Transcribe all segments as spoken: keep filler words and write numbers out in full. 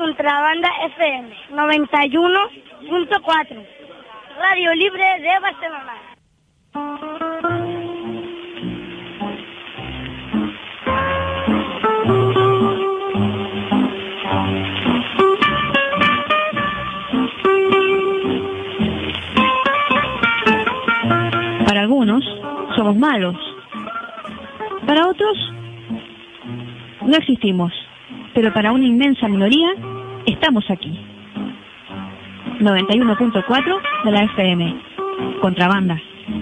Contrabanda F M noventa y uno punto cuatro, Radio Libre de Barcelona. Para algunos somos malos, para otros no existimos, pero para una inmensa minoría estamos aquí. noventa y uno punto cuatro de la F M, Contrabanda.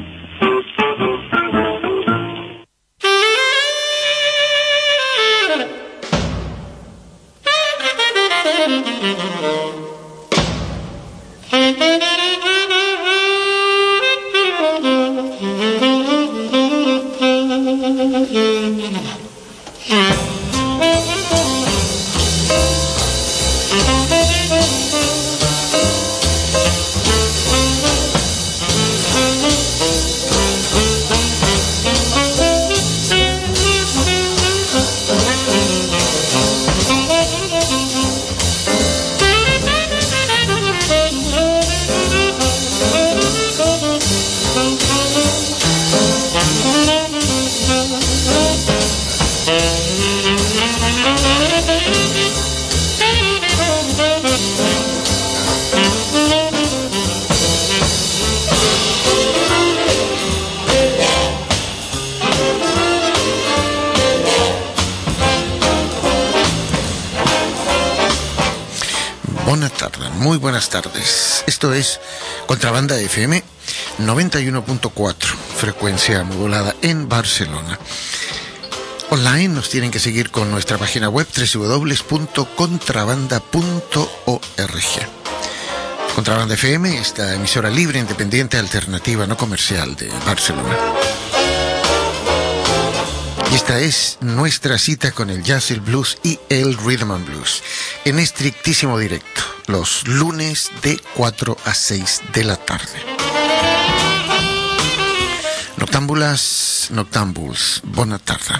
Buenas tardes, esto es Contrabanda F M noventa y uno punto cuatro, frecuencia modulada en Barcelona. Online nos tienen que seguir con nuestra página web doble u doble u doble u punto contrabanda punto org. Contrabanda F M, esta emisora libre, independiente, alternativa, no comercial de Barcelona. Y esta es nuestra cita con el jazz, el blues y el rhythm and blues, en estrictísimo directo, los lunes de cuatro a seis de la tarde. Noctámbulas, noctámbuls, buena tarde.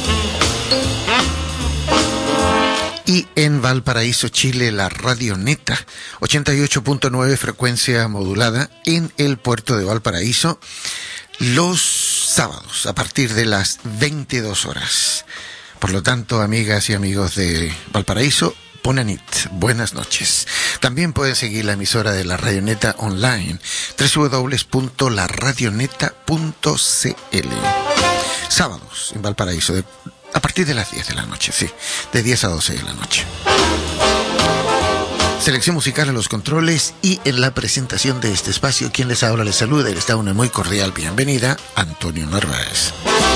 Y en Valparaíso, Chile, la Radio Neta, ochenta y ocho punto nueve, frecuencia modulada en el puerto de Valparaíso, los sábados a partir de las veintidós horas. Por lo tanto, amigas y amigos de Valparaíso, Bona nit, buenas noches. También pueden seguir la emisora de la Radio Neta online, doble u doble u doble u punto la radio neta punto c l. Sábados en Valparaíso, de, a partir de las diez de la noche, sí, de diez a doce de la noche. Selección musical a los controles y en la presentación de este espacio, quien les habla, les saluda y les da una muy cordial bienvenida, Antonio Narváez.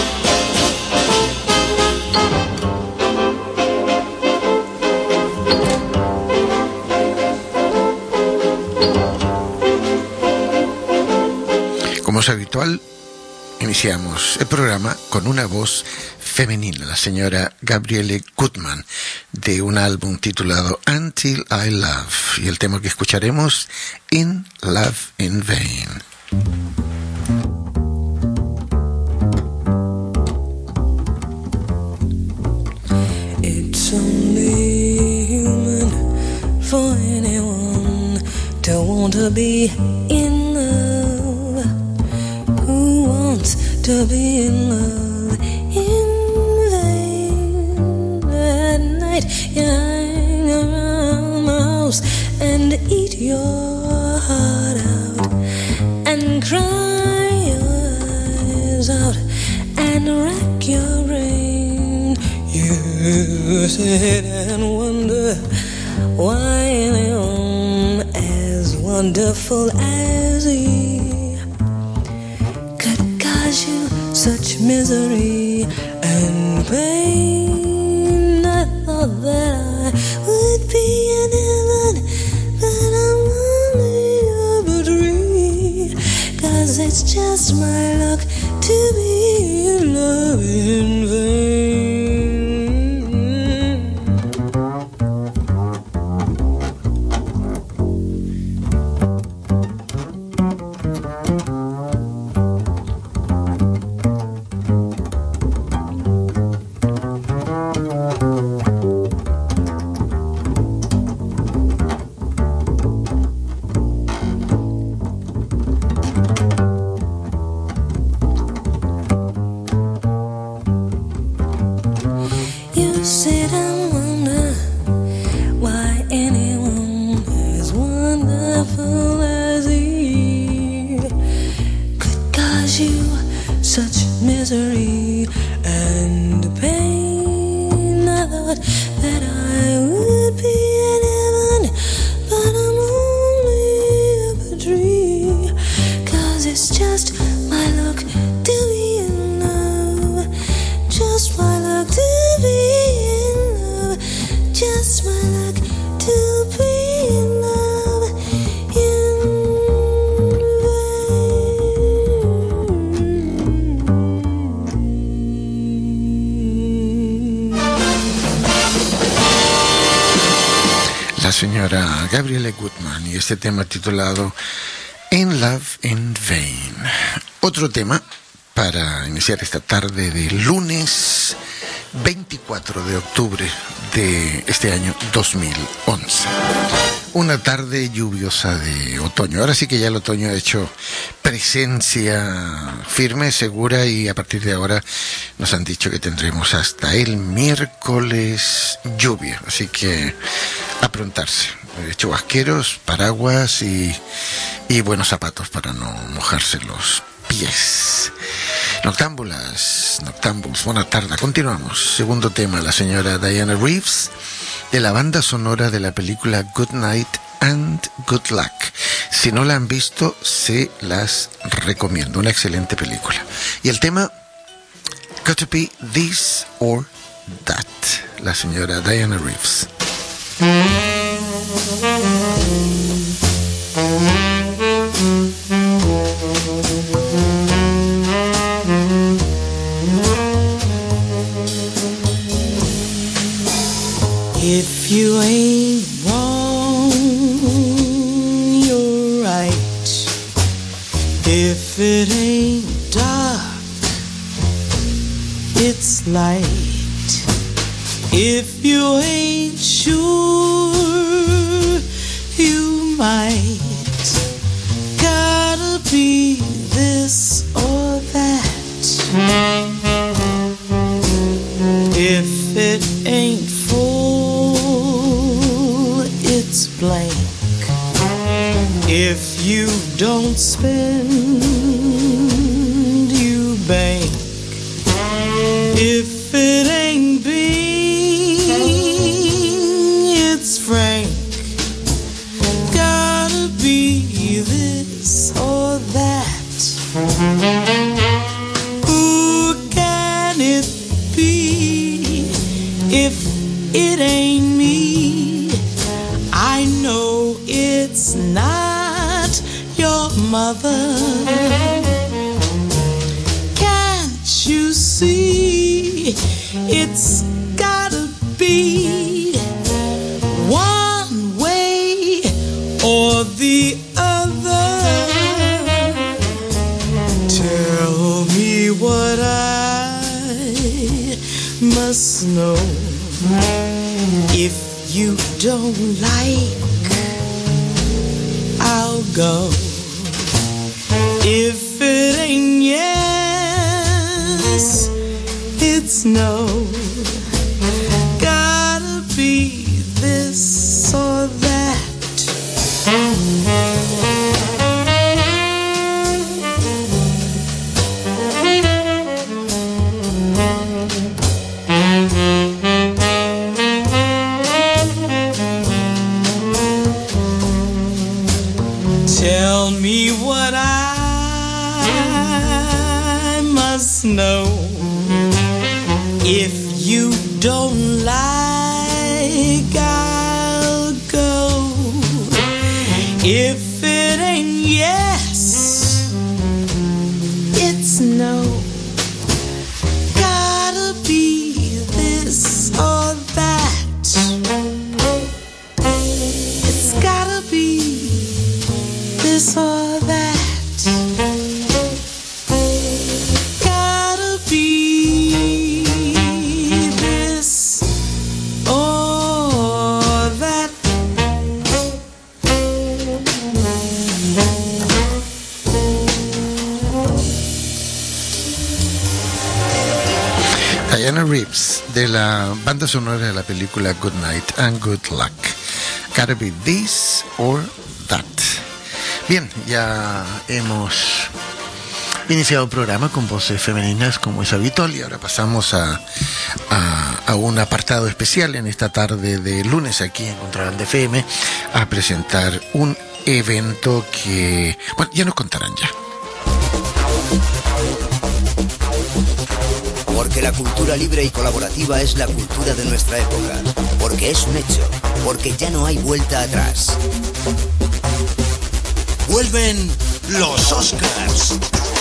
Como es habitual, iniciamos el programa con una voz femenina, la señora Gabrielle Gutmann, de un álbum titulado Until I Love, y el tema que escucharemos, In Love in Vain. It's only human for anyone to want to be in love. Who wants to be in love in vain? At night you hang around the house and eat your heart out and cry your eyes out and rack your brain. You sit and wonder why anyone as wonderful as he could cause you such misery and pain. I thought that I would be in heaven, but I'm only a dream. 'Cause it's just my luck to be in love in vain. sit and wonder why anyone as wonderful as he could cause you such misery and pain. I thought that I would be in heaven, but I'm only up a tree. Cause it's just my luck to be in love, just my luck to be in love, just my luck to be in love in La señora Gabrielle Goodman y este tema titulado In Love in Vain. Otro tema para iniciar esta tarde de lunes veinticuatro de octubre de este año dos mil once. Una tarde lluviosa de otoño. Ahora sí que ya el otoño ha hecho presencia firme, segura, y a partir de ahora nos han dicho que tendremos hasta el miércoles lluvia. Así que aprontarse. Chubasqueros, paraguas y, y buenos zapatos para no mojarse los pies. Noctámbulas, noctámbulos, buena tarde. Continuamos. Segundo tema, la señora Diana Reeves, de la banda sonora de la película Good Night and Good Luck. Si no la han visto, se las recomiendo. Una excelente película. Y el tema, Got to Be This or That, la señora Diana Reeves. If you ain't wrong, you're right. If it ain't dark, it's light. If you ain't sure, you might. Gotta be this or that. If it ain't full, it's blank. If you don't spend, you bank. If it ain't big, it's frank. Gotta be this or that. Who can it be if it ain't me? I know it's not your mother. Can't you see? It's gotta be one way or the other. Tell me what I must know. If you don't like, I'll go. If it ain't yes, it's no. Gotta be this or that. Tell me what I must know. If you don't like, I'll go. If it ain't yes, it's no. Gotta be this or that. It's gotta be this or that. Gotta be this or that. Reeves, de la banda sonora de la película Good Night and Good Luck. Gotta be this or that. Bien, ya hemos iniciado el programa con voces femeninas como es habitual y ahora pasamos a, a, a un apartado especial en esta tarde de lunes aquí en Contrabanda F M a presentar un evento que, bueno, ya nos contarán ya. Porque la cultura libre y colaborativa es la cultura de nuestra época. Porque es un hecho. Porque ya no hay vuelta atrás. Vuelven los Oscars.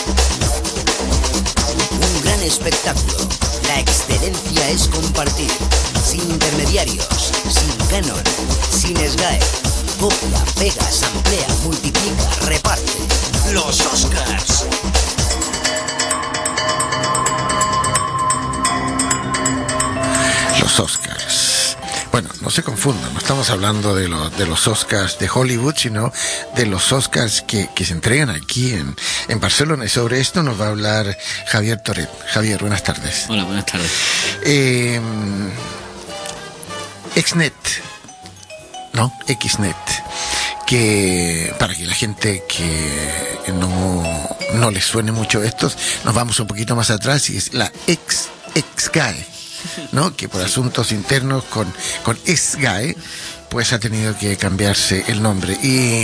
Un gran espectáculo. La excelencia es compartir. Sin intermediarios. Sin canon. Sin esgae. Copia, pega, samplea, multiplica, reparte. Los Oscars. Los Oscars. Bueno, no se confundan, no estamos hablando de, lo, de los Oscars de Hollywood, sino de los Oscars que, que se entregan aquí en, en Barcelona. Y sobre esto nos va a hablar Javier Toret. Javier, buenas tardes. Hola, buenas tardes. Eh, Xnet, ¿no? Xnet, que para que la gente que no, no les suene mucho estos, nos vamos un poquito más atrás y es la ex, ex-GAE, ¿no? Que por asuntos internos con, con SGAE, pues ha tenido que cambiarse el nombre. Y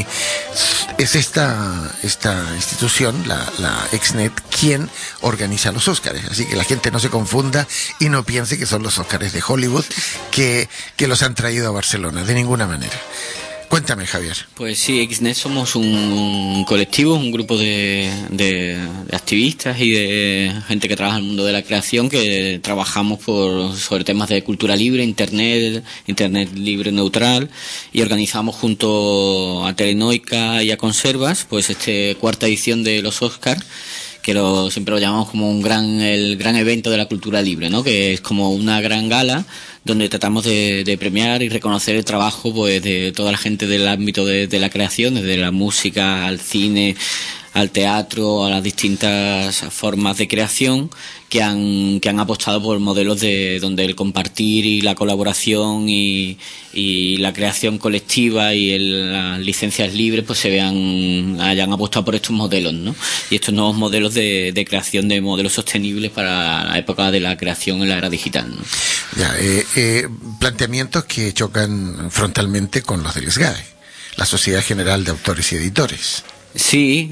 es esta, esta institución, la, la Xnet, quien organiza los Óscares. Así que la gente no se confunda y no piense que son los Óscares de Hollywood que, que los han traído a Barcelona, de ninguna manera. Cuéntame, Javier. Pues sí, Xnet somos un colectivo, un grupo de, de, de activistas y de gente que trabaja en el mundo de la creación, que trabajamos por sobre temas de cultura libre, internet, internet libre neutral, y organizamos junto a Telenoica y a Conservas pues este cuarta edición de los Oscars, que lo, siempre lo llamamos como un gran el gran evento de la cultura libre, ¿no? Que es como una gran gala donde tratamos de, de premiar y reconocer el trabajo pues de toda la gente del ámbito de, de la creación, desde la música al cine, al teatro, a las distintas formas de creación que han que han apostado por modelos de donde el compartir y la colaboración y, y la creación colectiva y el, las licencias libres pues se vean hayan apostado por estos modelos, ¿no? Y estos nuevos modelos de, de creación de modelos sostenibles para la época de la creación en la era digital, ¿no? Ya, eh, eh, planteamientos que chocan frontalmente con los del SGAE, la Sociedad General de Autores y Editores. Sí,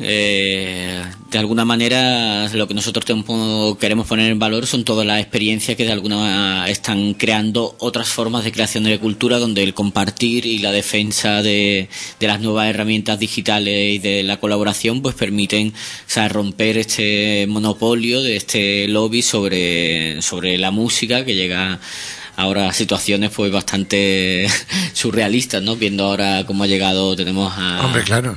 eh, de alguna manera lo que nosotros tenemos, queremos poner en valor son todas las experiencias que de alguna manera están creando otras formas de creación de la cultura, donde el compartir y la defensa de, de las nuevas herramientas digitales y de la colaboración pues permiten, o sea, romper este monopolio de este lobby sobre, sobre la música, que llega ahora a situaciones pues bastante surrealistas, ¿no? Viendo ahora cómo ha llegado, tenemos a... Hombre, claro.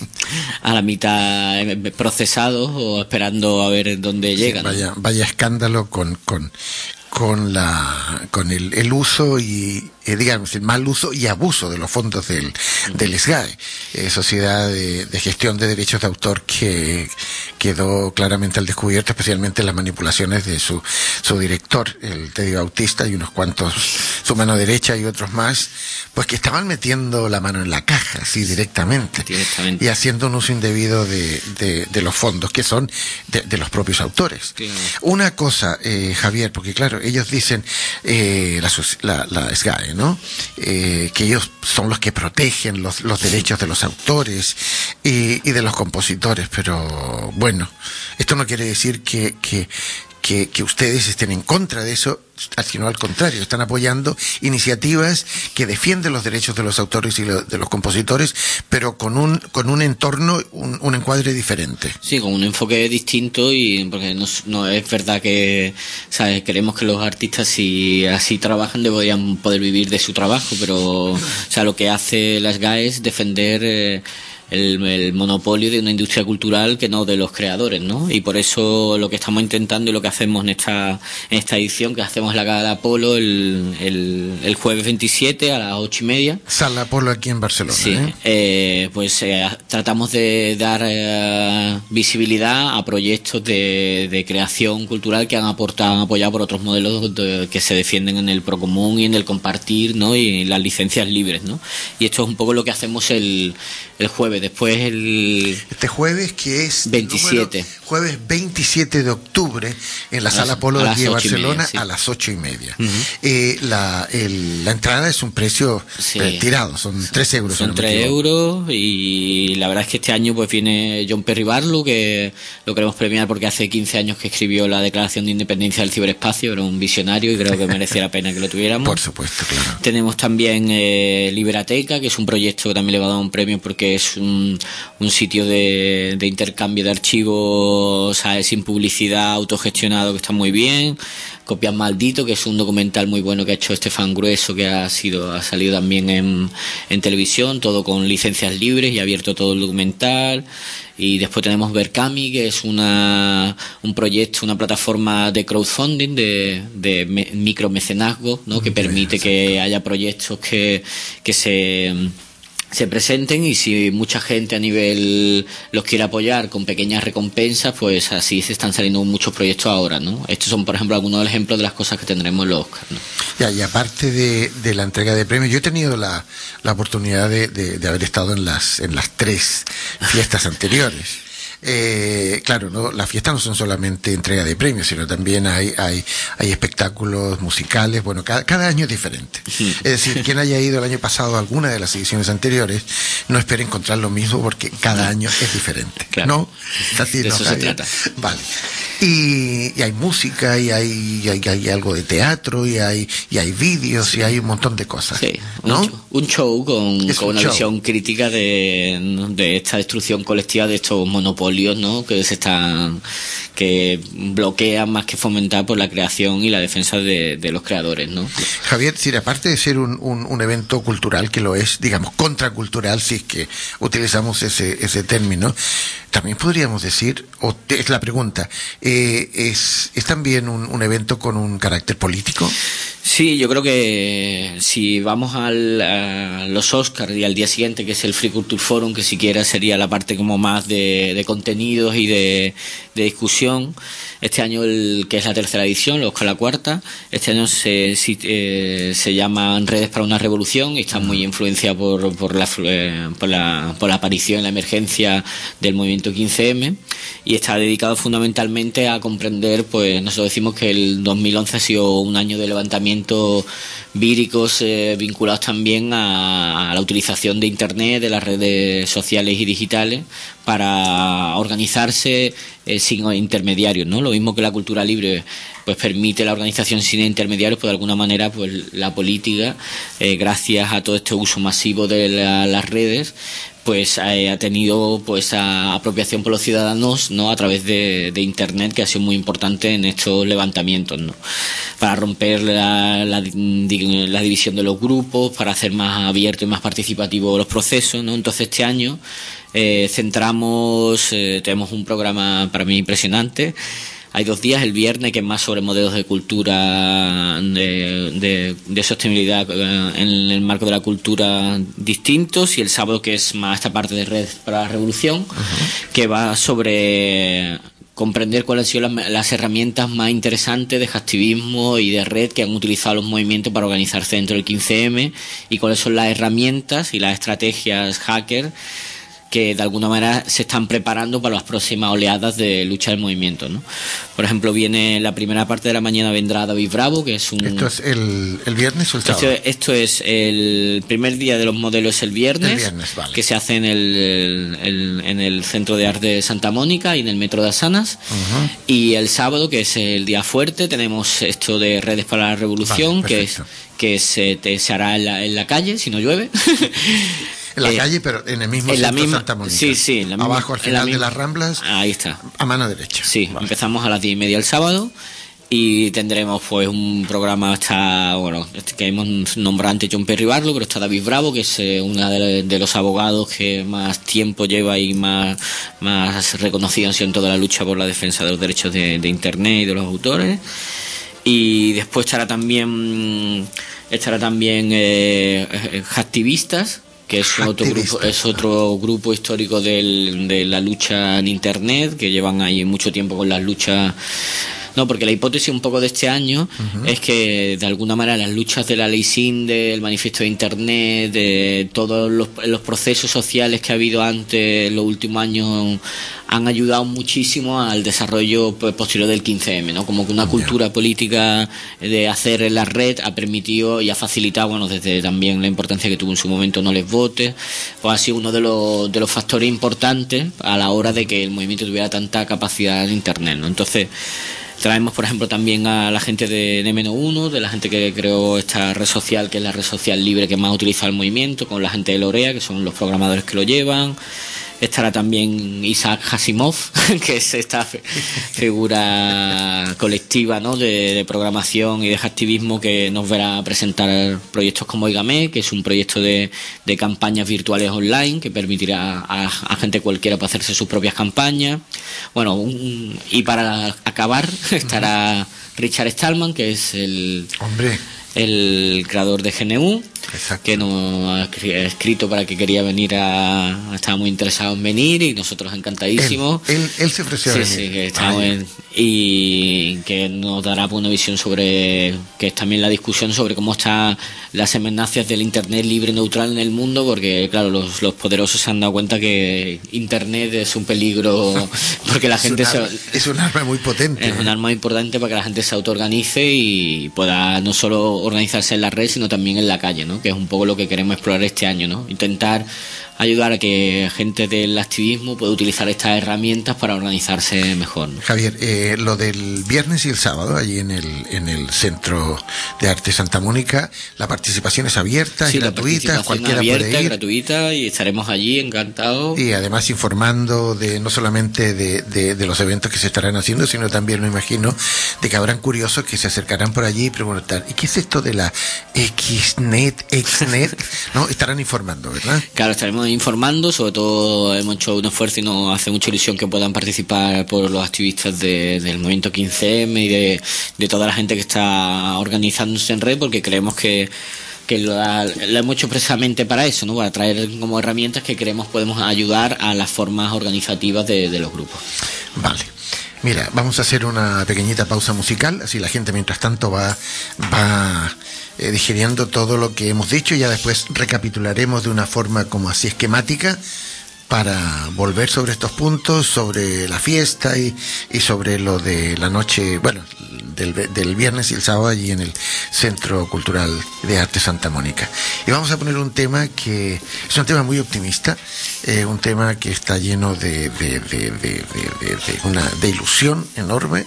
a la mitad procesados o esperando a ver dónde llegan. Sí, vaya, vaya escándalo con, con, con la, con el, el uso y, eh, digamos, el mal uso y abuso de los fondos del, del SGAE, eh, Sociedad de, de Gestión de Derechos de Autor, que quedó claramente al descubierto, especialmente las manipulaciones de su, su director, el Teddy Bautista, y unos cuantos, su mano derecha y otros más, pues que estaban metiendo la mano en la caja, así directamente, directamente. y haciendo un uso indebido de, de, de los fondos, que son de, de los propios autores. Claro. Una cosa, eh, Javier, porque claro, ellos dicen, eh, la, la, la SGAE, ¿no? Eh, que ellos son los que protegen los, los derechos de los autores y, y de los compositores, pero bueno, esto no quiere decir que, que, que, que ustedes estén en contra de eso, sino al contrario, están apoyando iniciativas que defienden los derechos de los autores y lo, de los compositores, pero con un con un entorno, un, un encuadre diferente. Sí, con un enfoque distinto, y porque no, no es verdad que, ¿sabes? Queremos que los artistas, si así trabajan, deberían poder vivir de su trabajo, pero o sea, lo que hace la SGAE es defender eh, el, el monopolio de una industria cultural que no de los creadores, ¿no? Y por eso lo que estamos intentando y lo que hacemos en esta en esta edición, que hacemos la Gala Apolo el, el, el jueves veintisiete a las ocho y media. Sala Apolo aquí en Barcelona. Sí, ¿eh? Eh, pues eh, tratamos de dar eh, visibilidad a proyectos de, de creación cultural que han aportado, han apoyado por otros modelos de, que se defienden en el procomún y en el compartir, ¿no? Y las licencias libres, ¿no? Y esto es un poco lo que hacemos el, el jueves. Después el este jueves, que es veintisiete, número, jueves veintisiete de octubre en la a Sala las, Apolo de aquí de Barcelona media, sí. a las ocho y media. Uh-huh. eh, la, el, la entrada es un precio sí. tirado, son tres euros. Son no tres euros y la verdad es que este año pues viene John Perry Barlow, que lo queremos premiar porque hace quince años que escribió la Declaración de Independencia del Ciberespacio, era un visionario y creo que merecía la pena que lo tuviéramos. Por supuesto, claro. Tenemos también eh, Liberateca, que es un proyecto que también le va a dar un premio porque es un, un sitio de, de intercambio de archivos, ¿sabes? Sin publicidad, autogestionado, que está muy bien. Copias Maldito, que es un documental muy bueno que ha hecho Estefan Grueso, que ha sido ha salido también en, en televisión, todo con licencias libres y abierto todo el documental. Y después tenemos Berkami, que es una un proyecto, una plataforma de crowdfunding, de, de me, micromecenazgo, ¿no? Que permite que haya proyectos que, que se se presenten, y si mucha gente a nivel los quiere apoyar con pequeñas recompensas, pues así se están saliendo muchos proyectos ahora, ¿no? Estos son, por ejemplo, algunos ejemplos de las cosas que tendremos en los Oscar, ¿no? Ya, y aparte de, de la entrega de premios, yo he tenido la, la oportunidad de, de, de haber estado en las en las tres fiestas anteriores. Eh, claro, no, las fiestas no son solamente entrega de premios, sino también hay hay, hay espectáculos musicales. Bueno, cada, cada año es diferente. Sí. Es decir, quien haya ido el año pasado a alguna de las ediciones anteriores, no espere encontrar lo mismo porque cada año es diferente. Claro. ¿No? Así, de no, eso se trata. Vale. Y, y hay música, y hay, y hay, hay algo de teatro, y hay y hay vídeos, sí. Y hay un montón de cosas. Sí, ¿no? un, un show con, con un una show. visión crítica de, de esta destrucción colectiva de estos monopolios, ¿no? Que se están que bloquean más que fomentar por la creación y la defensa de, de los creadores, ¿no? Javier, si aparte de ser un, un, un evento cultural, que lo es, digamos, contracultural, si es que utilizamos ese ese término, también podríamos decir, o te, es la pregunta, eh, es, ¿es también un, un evento con un carácter político? Sí, yo creo que si vamos al, a los Oscars y al día siguiente, que es el Free Culture Forum, que siquiera sería la parte como más de, de contenidos y de, de discusión, este año, el que es la tercera edición, los Oscar la cuarta, este año se, se, eh, se llaman Redes para una Revolución y está muy influenciada por, por, la, eh, por, la, por la aparición y la emergencia del movimiento quince eme, y está dedicado fundamentalmente a comprender, pues nosotros decimos que el dos mil once ha sido un año de levantamiento víricos eh, vinculados también a, a la utilización de Internet, de las redes sociales y digitales para organizarse eh, sin intermediarios, ¿no? Lo mismo que la cultura libre pues permite la organización sin intermediarios, pues de alguna manera pues la política, eh, gracias a todo este uso masivo de la, las redes, pues eh, ha tenido pues a apropiación por los ciudadanos, ¿no? A través de, de Internet, que ha sido muy importante en estos levantamientos, ¿no? Para romper la, la, la división de los grupos, para hacer más abierto y más participativo los procesos, ¿no? Entonces este año eh, centramos, eh, tenemos un programa para mí impresionante. Hay dos días, el viernes, que es más sobre modelos de cultura, de, de, de sostenibilidad en el marco de la cultura distintos, y el sábado, que es más esta parte de Red para la Revolución, uh-huh. que va sobre comprender cuáles han sido las, las herramientas más interesantes de activismo y de red que han utilizado los movimientos para organizarse dentro del quince eme, y cuáles son las herramientas y las estrategias hacker que de alguna manera se están preparando para las próximas oleadas de lucha del movimiento, ¿no? Por ejemplo, viene la primera parte de la mañana, vendrá David Bravo, que es un... ¿Esto es el, el viernes o el sábado? Esto, esto es el primer día de los modelos, el viernes, el viernes vale. que se hace en el, el, en el Centro de Arte de Santa Mónica y en el Metro de Asanas, uh-huh. y el sábado, que es el día fuerte, tenemos esto de Redes para la Revolución, vale, que es que se, te, se hará en la, en la calle, si no llueve. En la eh, calle, pero en el mismo en la centro misma, Santa Mónica. Sí, sí. En la Abajo, misma, al final misma, de las Ramblas. Ahí está. A mano derecha. Sí, vale. Empezamos a las diez y media el sábado, Y tendremos pues un programa, está, bueno, que hemos nombrado antes John Perry Barlow, pero está David Bravo, que es eh, uno de, de los abogados que más tiempo lleva y más, más reconocido en toda la lucha por la defensa de los derechos de, de Internet y de los autores. Y después estará también estará también eh, Hacktivistas, que es otro grupo, es otro grupo histórico del, de la lucha en Internet, que llevan ahí mucho tiempo con las luchas. No, porque la hipótesis un poco de este año uh-huh. es que de alguna manera las luchas de la ley SINDE, el manifiesto de Internet, de todos los, los procesos sociales que ha habido antes en los últimos años han ayudado muchísimo al desarrollo pues, posterior del quince eme, ¿no? Como que una cultura política de hacer en la red ha permitido y ha facilitado, bueno, desde también la importancia que tuvo en su momento No Les Votes, pues ha sido uno de los, de los factores importantes a la hora de que el movimiento tuviera tanta capacidad en Internet, ¿no? Entonces, traemos, por ejemplo, también a la gente de N menos uno, de la gente que creó esta red social, que es la red social libre que más utiliza el movimiento, con la gente de Lorea, que son los programadores que lo llevan. Estará también Isaac Asimov, que es esta figura colectiva, ¿no? de, de programación y de activismo, que nos verá presentar proyectos como Oígame, que es un proyecto de, de campañas virtuales online que permitirá a, a gente cualquiera para hacerse sus propias campañas. Bueno, un, y para acabar estará Richard Stallman, que es el... Hombre. el creador de G N U. Exacto. Que nos ha escrito para que quería venir a... Estaba muy interesado en venir y nosotros encantadísimos. Él, él, él se ofreció sí, a venir. Sí, que estamos en, y que nos dará una visión sobre... que es también la discusión sobre cómo están las amenazas del Internet libre y neutral en el mundo, porque claro, los, los poderosos se han dado cuenta que Internet es un peligro, porque la gente... Es un, se, arma, es un arma muy potente. Es un arma importante para que la gente se autoorganice y pueda no solo organizarse en la red, sino también en la calle, ¿no? Que es un poco lo que queremos explorar este año, ¿no? Intentar ayudar a que gente del activismo pueda utilizar estas herramientas para organizarse mejor, ¿no? Javier, eh, lo del viernes y el sábado allí en el en el Centro de Arte Santa Mónica, la participación es abierta, sí, es gratuita, cualquiera abierta, puede ir. Gratuita, y estaremos allí encantados. Y además informando de no solamente de, de, de los eventos que se estarán haciendo, sino también, me imagino, de que habrán curiosos que se acercarán por allí y preguntar, ¿y qué es esto de la Xnet, Xnet? ¿No? Estarán informando, ¿verdad? Claro, estaremos informando, sobre todo hemos hecho un esfuerzo y nos hace mucha ilusión que puedan participar por los activistas de, del movimiento quince eme y de, de toda la gente que está organizándose en red, porque creemos que que lo, lo hemos hecho precisamente para eso, ¿no? Para traer como herramientas que creemos podemos ayudar a las formas organizativas de, de los grupos. Vale. Mira, vamos a hacer una pequeñita pausa musical, así la gente mientras tanto va, va eh, digiriendo todo lo que hemos dicho y ya después recapitularemos de una forma como así esquemática para volver sobre estos puntos, sobre la fiesta y, y sobre lo de la noche, bueno, del, del viernes y el sábado allí en el Centro Cultural de Arte Santa Mónica. Y vamos a poner un tema que es un tema muy optimista, eh, un tema que está lleno de, de, de, de, de, de, de una de ilusión enorme.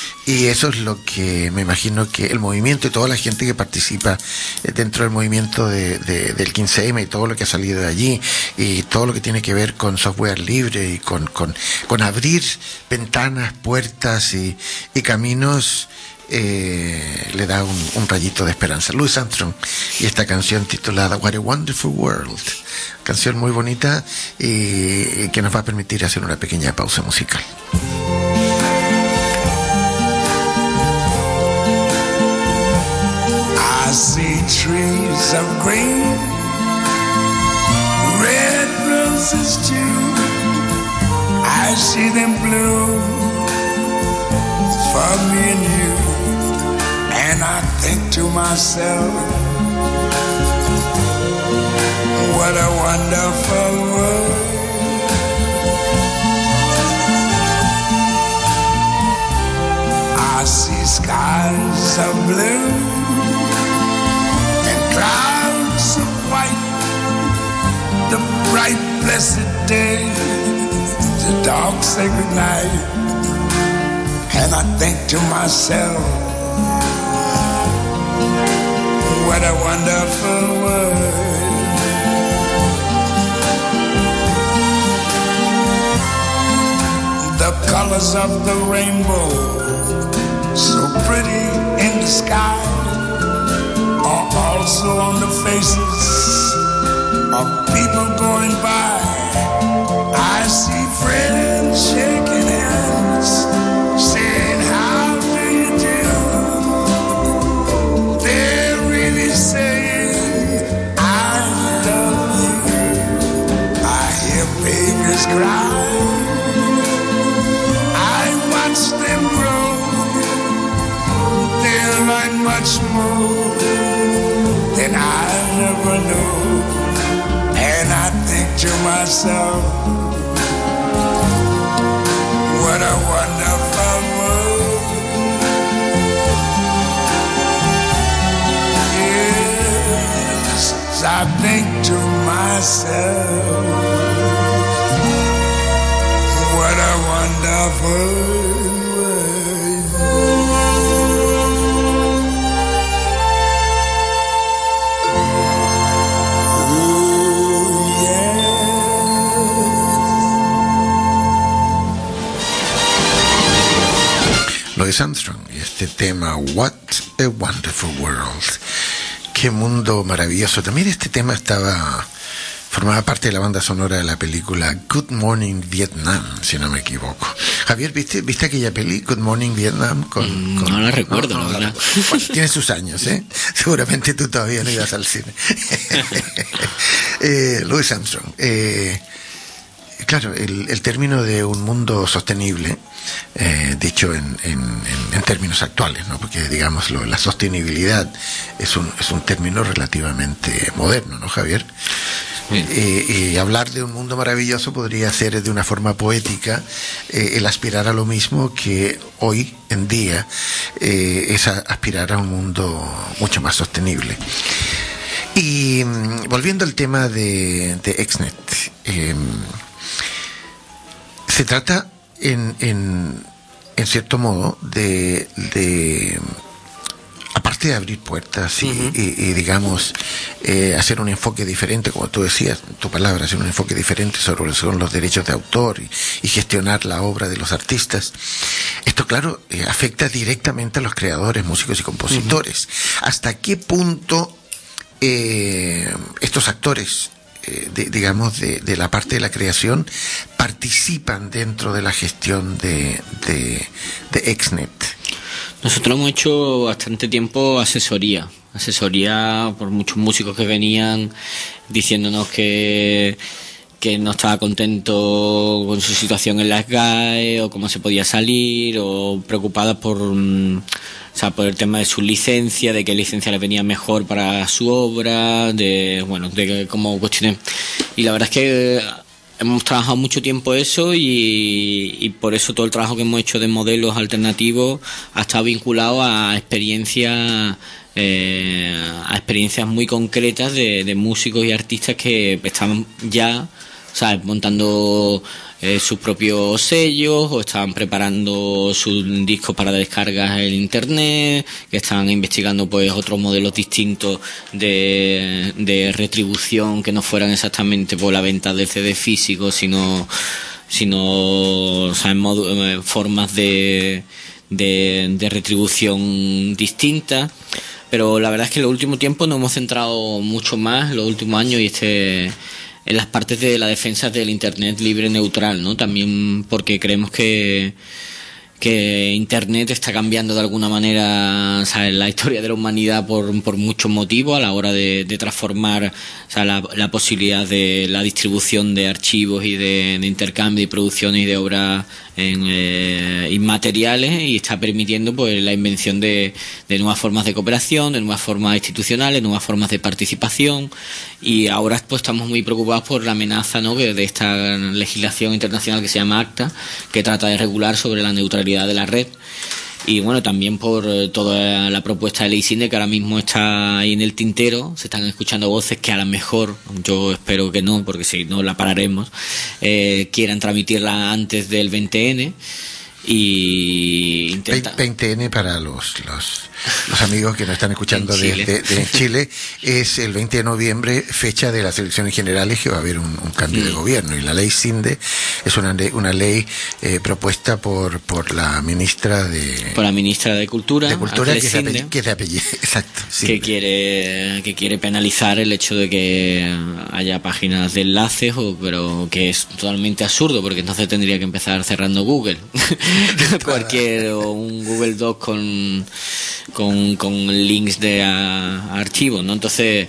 Y eso es lo que me imagino que el movimiento y toda la gente que participa dentro del movimiento de, de, del quince eme y todo lo que ha salido de allí y todo lo que tiene que ver con software libre y con, con, con abrir ventanas, puertas y, y caminos, eh, le da un, un rayito de esperanza. Louis Armstrong y esta canción titulada What a Wonderful World, canción muy bonita y, y que nos va a permitir hacer una pequeña pausa musical. I see trees of green, red roses too. I see them bloom for me and you. And I think to myself, what a wonderful world. I see skies of blue, clouds of white, the bright blessed day, the dark sacred night. And I think to myself, what a wonderful world. The colors of the rainbow, so pretty in the sky are also on the faces of people going by. I see friends shaking hands, saying, how do you do? They're really saying, I love you. I hear babies cry, I watch them grow. They'll learn much more than I ever knew. And I think to myself, what a wonderful world. Yes, I think to myself, what a wonderful world. Oh, yeah. Louis Armstrong y este tema What a Wonderful World. Qué mundo maravilloso. También este tema estaba formaba parte de la banda sonora de la película Good Morning Vietnam, si no me equivoco. Javier, ¿viste viste aquella peli Good Morning Vietnam? Con, mm, con, no la recuerdo, no, no, no la verdad. Bueno, tiene sus años, ¿eh? Seguramente tú todavía no ibas al cine. eh, Louis Armstrong. Eh, Claro, el, el término de un mundo sostenible, eh, dicho en, en, en, en términos actuales, ¿no? Porque digámoslo, la sostenibilidad es un, es un término relativamente moderno, ¿no, Javier? Eh, y hablar de un mundo maravilloso podría ser de una forma poética eh, el aspirar a lo mismo que hoy en día eh, es a, aspirar a un mundo mucho más sostenible. Y mm, volviendo al tema de, de Exnet, eh, se trata en, en, en cierto modo de, de aparte de abrir puertas y, uh-huh. y, y digamos eh, hacer un enfoque diferente, como tú decías, tu palabra, hacer un enfoque diferente sobre, sobre los derechos de autor y, y gestionar la obra de los artistas. Esto, claro, eh, afecta directamente a los creadores, músicos y compositores. Uh-huh. ¿Hasta qué punto eh, estos actores De, digamos de, de la parte de la creación participan dentro de la gestión de, de, de Exnet? Nosotros hemos hecho bastante tiempo asesoría asesoría por muchos músicos que venían diciéndonos que que no estaba contento con su situación en la S G A E o cómo se podía salir, o preocupadas por o sea, por el tema de su licencia, de qué licencia le venía mejor para su obra, de bueno, de cómo cuestiones. Y la verdad es que hemos trabajado mucho tiempo eso y, y por eso todo el trabajo que hemos hecho de modelos alternativos ha estado vinculado a experiencias eh, a experiencias muy concretas de, de músicos y artistas que estaban ya, ¿sabes?, montando eh, sus propios sellos o estaban preparando sus discos para descargas en internet, que estaban investigando pues otros modelos distintos de, de retribución que no fueran exactamente por la venta del C D físico, sino sino ¿sabes?, modo, formas de, de de retribución distintas. Pero la verdad es que en los últimos tiempos nos hemos centrado mucho más, en los últimos años, y este en las partes de la defensa del Internet libre neutral, ¿no? También porque creemos que que Internet está cambiando de alguna manera, ¿sabes?, la historia de la humanidad por, por muchos motivos a la hora de, de transformar, o sea, la, la posibilidad de la distribución de archivos y de, de intercambio y producciones y de obras en eh, inmateriales, y está permitiendo pues la invención de, de nuevas formas de cooperación, de nuevas formas institucionales, nuevas formas de participación. Y ahora pues estamos muy preocupados por la amenaza, ¿no?, de esta legislación internacional que se llama ACTA, que trata de regular sobre la neutralidad de la red. Y bueno, también por toda la propuesta de ley CINE, que ahora mismo está ahí en el tintero. Se están escuchando voces que a lo mejor, yo espero que no, porque si no la pararemos, eh, quieran transmitirla antes del veinte ene. y intenta... veinte ene para los, los, los amigos que nos están escuchando En de, Chile. de, de Chile, es el veinte de noviembre, fecha de las elecciones generales, que va a haber un, un cambio Mm. de gobierno, y la ley CINDE es una ley, una ley eh, propuesta por, por la ministra de, por la ministra de Cultura, de Cultura, que Ángeles es, de Cinde, apellido, que es de apellido, exacto, que Cinde. quiere que quiere penalizar el hecho de que haya páginas de enlaces, o, pero que es totalmente absurdo, porque entonces tendría que empezar cerrando Google cualquier o un Google Doc con con, con links de a, a archivos, ¿no? Entonces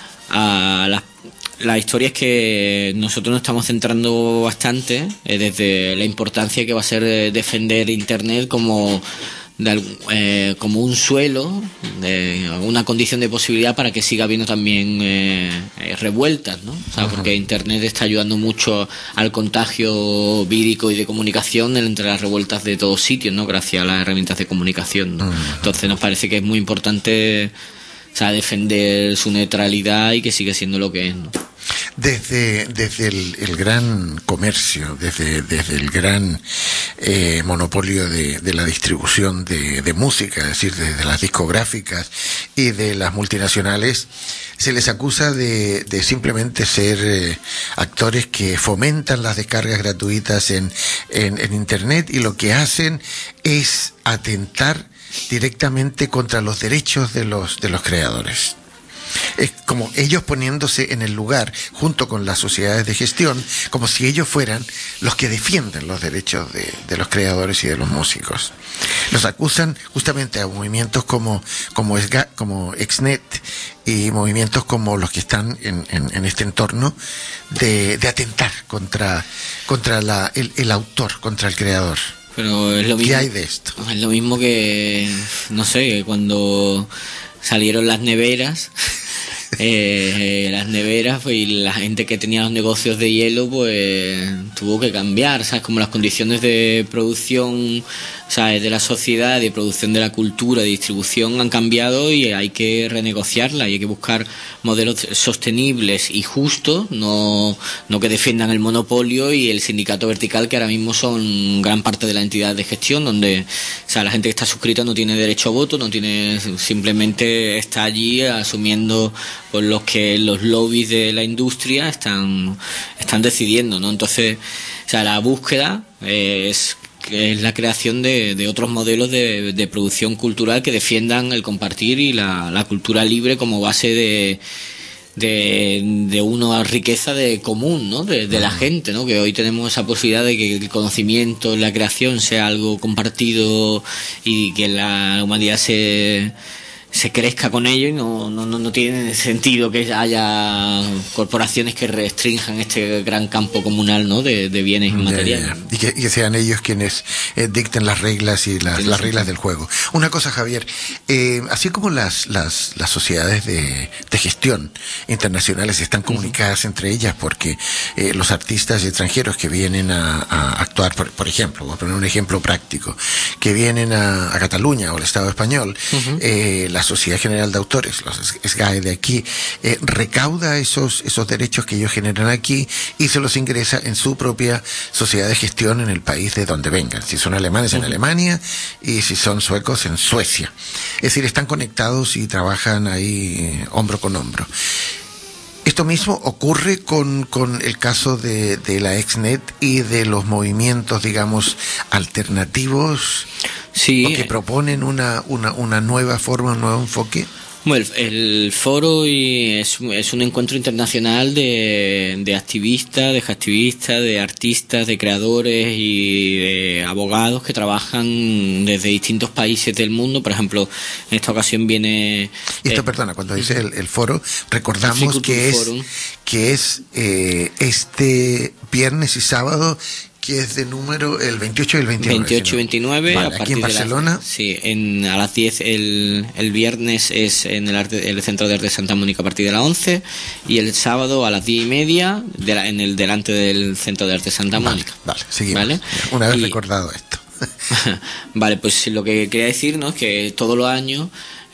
a la, la historia es que nosotros nos estamos centrando bastante eh, desde la importancia que va a ser eh, defender Internet como de, algún- eh, como un suelo, de una condición de posibilidad para que siga habiendo también eh, eh, revueltas, ¿no? O sea, porque Internet está ayudando mucho al contagio vírico y de comunicación entre las revueltas de todos sitios, ¿no? Gracias a las herramientas de comunicación, ¿no? Entonces nos parece que es muy importante, o sea, defender su neutralidad y que siga siendo lo que es, ¿no? Desde, desde el, el gran comercio, desde, desde el gran eh, monopolio de, de la distribución de, de música, es decir, desde las discográficas y de las multinacionales, se les acusa de, de simplemente ser eh, actores que fomentan las descargas gratuitas en, en, en Internet, y lo que hacen es atentar directamente contra los derechos de los, de los creadores. Es como ellos poniéndose en el lugar, junto con las sociedades de gestión, como si ellos fueran los que defienden los derechos de, de los creadores y de los músicos. Los acusan justamente a movimientos como, como, Esga, como Exnet y movimientos como los que están en, en, en este entorno, de, de atentar contra, contra la, el, el autor, contra el creador. Pero es lo mismo, ¿Qué hay de esto? Es lo mismo que, no sé, cuando salieron las neveras, eh, las neveras, pues, y la gente que tenía los negocios de hielo, pues tuvo que cambiar, ¿sabes? Como las condiciones de producción, ¿sabes?, de la sociedad, de producción de la cultura, de distribución han cambiado, y hay que renegociarla, y hay que buscar modelos sostenibles y justos, no, no que defiendan el monopolio y el sindicato vertical, que ahora mismo son gran parte de la entidad de gestión, donde, o sea, la gente que está suscrita no tiene derecho a voto, no tiene, simplemente está allí asumiendo por los que los lobbies de la industria están, están decidiendo, ¿no? Entonces, o sea, la búsqueda es que es la creación de, de otros modelos de, de producción cultural que defiendan el compartir y la, la cultura libre como base de, de, de una riqueza de común, ¿no? De, de la gente, ¿no? Que hoy tenemos esa posibilidad de que el conocimiento, la creación sea algo compartido y que la humanidad se se crezca con ello, y no, no, no tiene sentido que haya corporaciones que restrinjan este gran campo comunal, ¿no?, de, de bienes inmateriales. Ya, ya, ya. Y, que, y que sean ellos quienes eh, dicten las reglas y las, las reglas del juego. Una cosa, Javier, eh, así como las, las, las sociedades de, de gestión internacionales están comunicadas uh-huh. entre ellas, porque eh, los artistas extranjeros que vienen a, a actuar, por, por ejemplo, voy a poner un ejemplo práctico, que vienen a, a Cataluña o al Estado español, uh-huh. eh, la Sociedad General de Autores, los S G A E de aquí, eh, recauda esos, esos derechos que ellos generan aquí y se los ingresa en su propia sociedad de gestión en el país de donde vengan. Si son alemanes, en uh-huh. Alemania, y si son suecos, en Suecia. Es decir, están conectados y trabajan ahí eh, hombro con hombro. Esto mismo ocurre con, con el caso de, de la Exnet y de los movimientos, digamos, alternativos, sí, que proponen una, una, una nueva forma, un nuevo enfoque. Bueno, el, el foro y es, es un encuentro internacional de, de activistas, de activistas, de artistas, de creadores y de abogados que trabajan desde distintos países del mundo. Por ejemplo, en esta ocasión viene... Y esto, eh, perdona, cuando dice el, el foro, recordamos que es, que es eh, este viernes y sábado, que es de número el veintiocho y el veintinueve. veintiocho y veintinueve, vale, a partir aquí en Barcelona. De la, sí, en, a las diez el, el viernes es en el, arte, el Centro de Arte de Santa Mónica a partir de las once, y el sábado a las diez y media de la, en el delante del Centro de Arte de Santa Mónica. Vale, vale, seguimos. ¿Vale? Una vez y, recordado esto. Vale, pues lo que quería decir, ¿no?, es que todos los años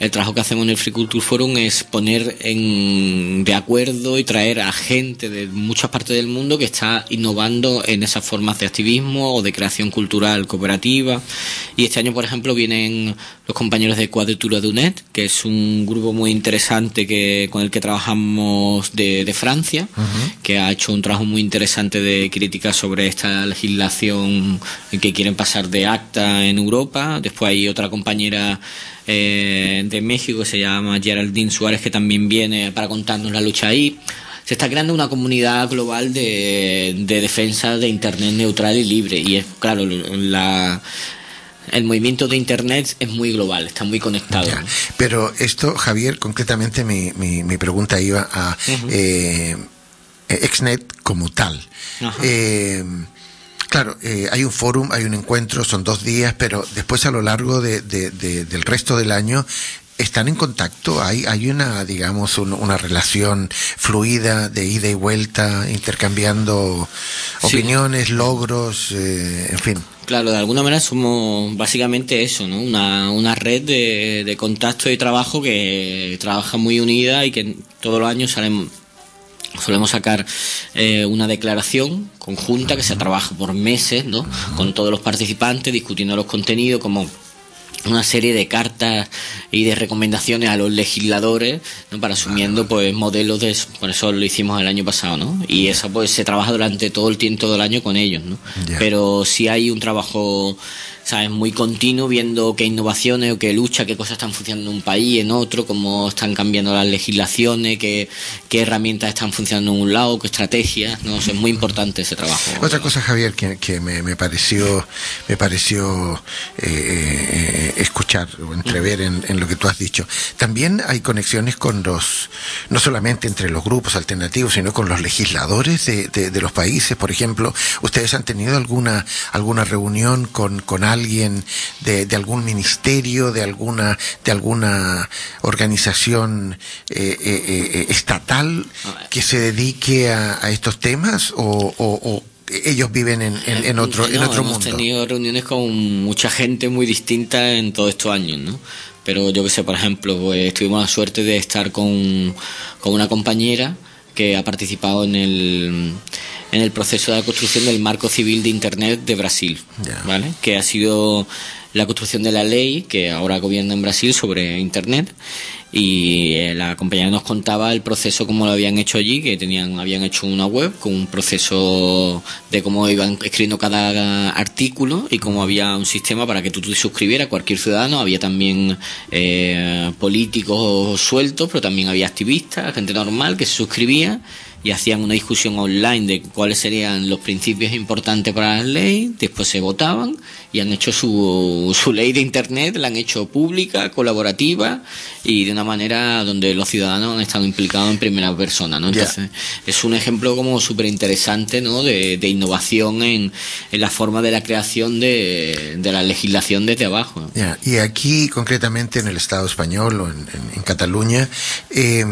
el trabajo que hacemos en el Free Culture Forum es poner en, de acuerdo y traer a gente de muchas partes del mundo que está innovando en esas formas de activismo o de creación cultural cooperativa. Y este año, por ejemplo, vienen los compañeros de Quadratura du Net, que es un grupo muy interesante que con el que trabajamos de, de Francia, uh-huh. que ha hecho un trabajo muy interesante de crítica sobre esta legislación que quieren pasar de ACTA en Europa. Después hay otra compañera eh, de México que se llama Geraldine Suárez, que también viene para contarnos la lucha ahí. Se está creando una comunidad global de, de defensa de Internet neutral y libre. Y es, claro, la... el movimiento de Internet es muy global, está muy conectado. Ya, pero esto, Javier, concretamente mi, mi, mi pregunta iba a uh-huh. eh, Exnet como tal. Eh, claro, eh, hay un fórum, hay un encuentro, son dos días, pero después a lo largo de, de, de, del resto del año están en contacto, hay hay una, digamos, un, una relación fluida de ida y vuelta, intercambiando sí. opiniones, logros, eh, en fin. Claro, de alguna manera somos básicamente eso, ¿no? Una, una red de, de contacto y trabajo que trabaja muy unida y que todos los años salen, solemos sacar eh, una declaración conjunta que se trabaja por meses, ¿no? Con todos los participantes, discutiendo los contenidos, como una serie de cartas y de recomendaciones a los legisladores, ¿no? Para asumiendo pues modelos de, por eso lo hicimos el año pasado, ¿no? Y eso pues se trabaja durante todo el tiempo del año con ellos, ¿no? Yeah. Pero sí hay un trabajo, ¿sabes?, muy continuo, viendo qué innovaciones o qué lucha, qué cosas están funcionando en un país, en otro, cómo están cambiando las legislaciones, qué, qué herramientas están funcionando en un lado, qué estrategias, ¿no? O sea, es muy importante ese trabajo. Otra cosa, Javier, que, que me, me pareció me pareció eh, eh, escuchar o entrever en, en lo que tú has dicho. También hay conexiones con los, no solamente entre los grupos alternativos, sino con los legisladores de, de, de los países. Por ejemplo, ¿ustedes han tenido alguna alguna reunión con, con alguien de, de algún ministerio, de alguna de alguna organización eh, eh, eh, estatal que se dedique a, a estos temas, o, o, o ellos viven en, en, en otro no, en otro hemos mundo? Hemos tenido reuniones con mucha gente muy distinta en todos estos años, ¿no? Pero yo que sé, por ejemplo, pues tuvimos la suerte de estar con, con una compañera que ha participado en el en el proceso de construcción del marco civil de Internet de Brasil, yeah. ¿vale? Que ha sido la construcción de la ley que ahora gobierna en Brasil sobre Internet, y eh, la compañera nos contaba el proceso como lo habían hecho allí, que tenían habían hecho una web con un proceso de cómo iban escribiendo cada artículo y cómo había un sistema para que tú te suscribieras, cualquier ciudadano. Había también eh, políticos sueltos, pero también había activistas, gente normal que se suscribía y hacían una discusión online de cuáles serían los principios importantes para la ley. Después se votaban y han hecho su, su ley de Internet, la han hecho pública, colaborativa y de una manera donde los ciudadanos han estado implicados en primera persona, ¿no? Entonces, yeah. es un ejemplo como súper interesante, ¿no? De, de innovación en, en la forma de la creación de, de la legislación desde abajo. Yeah. Y aquí, concretamente en el Estado español o en, en, en Cataluña, eh,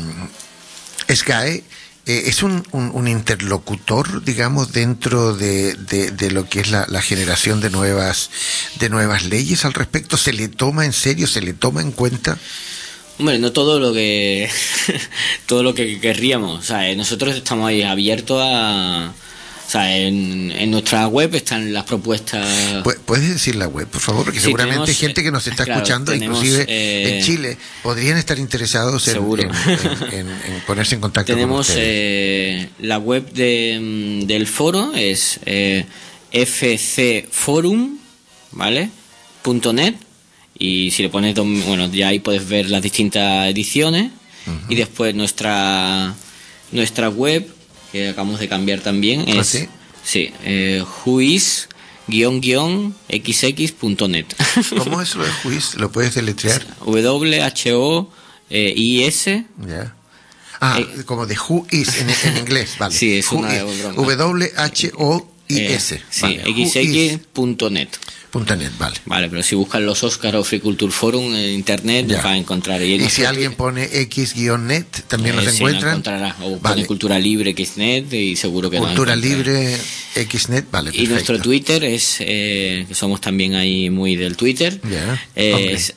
SGAE Eh, es un, un, un interlocutor, digamos, dentro de, de, de lo que es la, la generación de nuevas de nuevas leyes al respecto. ¿Se le toma en serio, se le toma en cuenta? Hombre, no todo lo que todo lo que querríamos. O sea, nosotros estamos ahí abiertos a... O sea, en, en nuestra web están las propuestas. ¿Puedes decir la web, por favor? Porque sí, seguramente tenemos, hay gente que nos está claro, escuchando, tenemos, inclusive eh, en Chile, podrían estar interesados en, en, en, en ponerse en contacto tenemos, con ustedes. Eh, la web de, del foro es eh, f c forum, ¿vale? Punto net, y si le pones, bueno, ya ahí puedes ver las distintas ediciones. Uh-huh. Y después nuestra nuestra web, que acabamos de cambiar también, es ¿Ah, sí? Sí, eh, whois guión guión xx punto net. ¿Cómo es lo de whois? ¿Lo puedes deletrear? W H O I S. Ya. Ah, eh, como de who is en, en inglés, vale. Sí, es who una W H O I Eh, S. sí, vale. x x punto net. Punto net, vale. Vale, pero si buscan los Oscar o Free Culture Forum en internet, Ya. los van a encontrar. Y, Y si alguien pone X-net, también eh, los sí, encuentran. lo encontrará. O Vale. pone Cultura Libre Xnet y seguro que nos Cultura encontrará. Libre, Xnet, vale, Y perfecto. nuestro Twitter es, eh, que somos también ahí muy del Twitter, Ya, es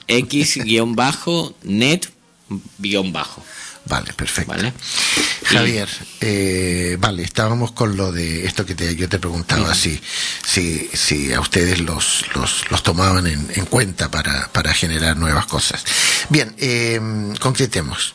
X-net-bajo. Vale, perfecto. Vale. Javier, eh, vale, estábamos con lo de esto que te, yo te preguntaba, si, si, si a ustedes los, los, los tomaban en, en cuenta para, para generar nuevas cosas. Bien, eh, concretemos.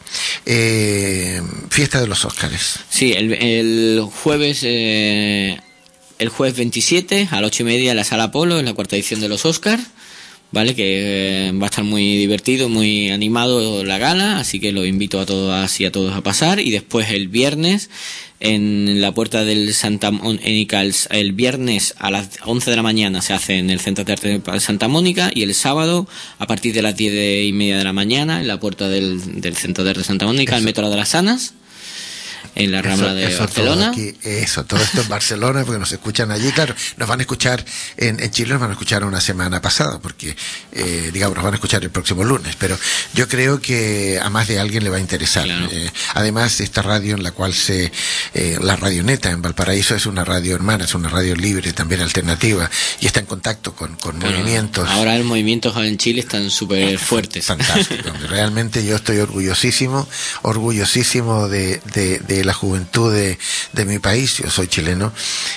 Eh, fiesta de los Óscares. Sí, el, el jueves... Eh, el jueves veintisiete a las ocho y media en la Sala Apolo, en la cuarta edición de los Oscars, ¿vale? Que eh, va a estar muy divertido, muy animado la gala, así que los invito a todas y a todos a pasar. Y después el viernes en la puerta del Santa Mónica, el, el viernes a las once de la mañana se hace en el Centro de Arte de Santa Mónica, y el sábado a partir de las diez y media de la mañana en la puerta del, del Centro de Arte de Santa Mónica, el Metro de las Sanas, en la Rambla Eso- de eso Barcelona. Todo aquí, eso, todo esto en Barcelona, porque nos escuchan allí. Claro, nos van a escuchar en, en Chile, nos van a escuchar una semana pasada, porque, eh, digamos, nos van a escuchar el próximo lunes. Pero yo creo que a más de alguien le va a interesar. Claro. Eh, además, esta radio en la cual se, eh, la Radioneta en Valparaíso es una radio hermana, es una radio libre, también alternativa, y está en contacto con, con Claro, movimientos. Ahora los movimientos en Chile están súper fuertes. Fantástico. Realmente yo estoy orgullosísimo, orgullosísimo de, de, de la juventud de, de mi país. Yo soy chileno,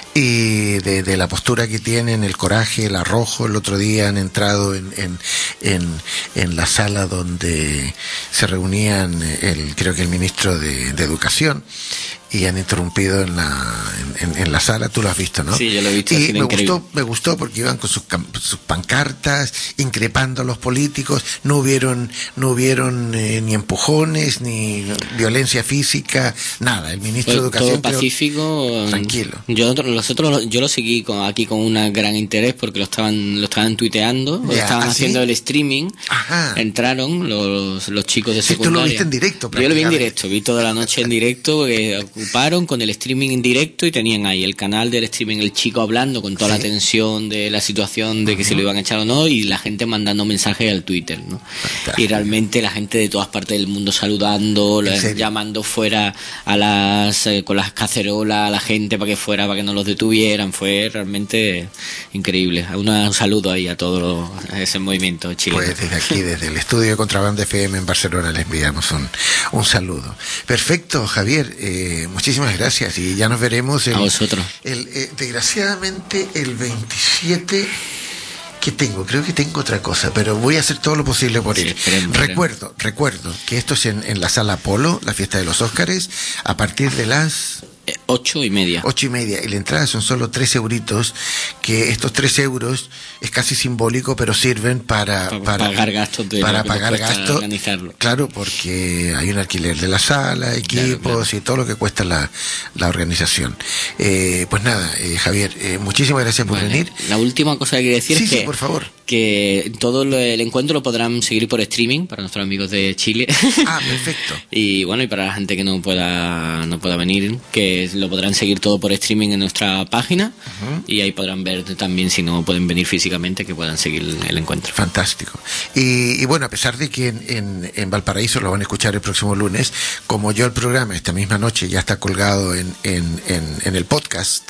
y de, de la postura que tienen, el coraje, el arrojo. El otro día han entrado en, en, en, en la sala donde se reunían el, creo que el ministro de, de Educación, y han interrumpido en la en, en, en la sala. Tú lo has visto, ¿no? Sí, yo lo he visto, ha Y sido me increíble. gustó, me gustó porque iban con sus, cam- sus pancartas, increpando a los políticos. No hubieron no hubieron eh, ni empujones, ni violencia física, nada. El ministro de Todo, Educación todo creo- pacífico. tranquilo. Yo nosotros yo lo seguí con, aquí con un gran interés porque lo estaban lo estaban tuiteando, lo Ya, estaban ¿ah, sí? haciendo el streaming. Ajá. Entraron los, los chicos de Sí, tú lo secundaria. viste en directo, Yo lo vi en prácticamente. directo, vi toda la noche en directo, que ocuparon con el streaming en directo, y tenían ahí el canal del streaming, el chico hablando con toda Sí. la tensión de la situación de que si lo iban a echar o no, y la gente mandando mensajes al Twitter, ¿no? Fantástico. Y realmente la gente de todas partes del mundo saludando, ¿En la- serio? llamando fuera a las eh, con las cacerolas a la gente para que fuera, para que no los detuvieran. Fue realmente increíble. Una- un saludo ahí a todo ese movimiento chileno. Pues desde aquí, desde el estudio de Contrabanda F M en Barcelona, les enviamos un, un saludo. Perfecto, Javier, eh, muchísimas gracias, y ya nos veremos el, A vosotros. el, eh, desgraciadamente el veintisiete. ¿Qué tengo? Creo que tengo otra cosa, pero voy a hacer todo lo posible por Sí, ir. esperemos, recuerdo, recuerdo que esto es en, en la Sala Apolo, la fiesta de los Óscares, a partir de las Eh, ocho y media. ocho y media, y la entrada son solo tres euritos, que estos tres euros es casi simbólico, pero sirven para, Para pagar gastos de para lo que nos pagar cuesta gastos, organizarlo. claro, porque hay un alquiler de la sala, equipos, Claro, claro. y todo lo que cuesta la, la organización. Eh, pues nada, eh, Javier, eh, muchísimas gracias por Vale. venir. La última cosa que quería decir Sí, es sí, que, por favor. que todo lo- el encuentro lo podrán seguir por streaming para nuestros amigos de Chile. Ah, perfecto. Y bueno, y para la gente que no pueda no pueda venir, que lo podrán seguir todo por streaming en nuestra página, y ahí podrán ver también, si no pueden venir físicamente, que puedan seguir el, el encuentro. Fantástico. Y, y bueno, a pesar de que en, en, en Valparaíso lo van a escuchar el próximo lunes, como yo el programa esta misma noche ya está colgado en, en, en, en el podcast,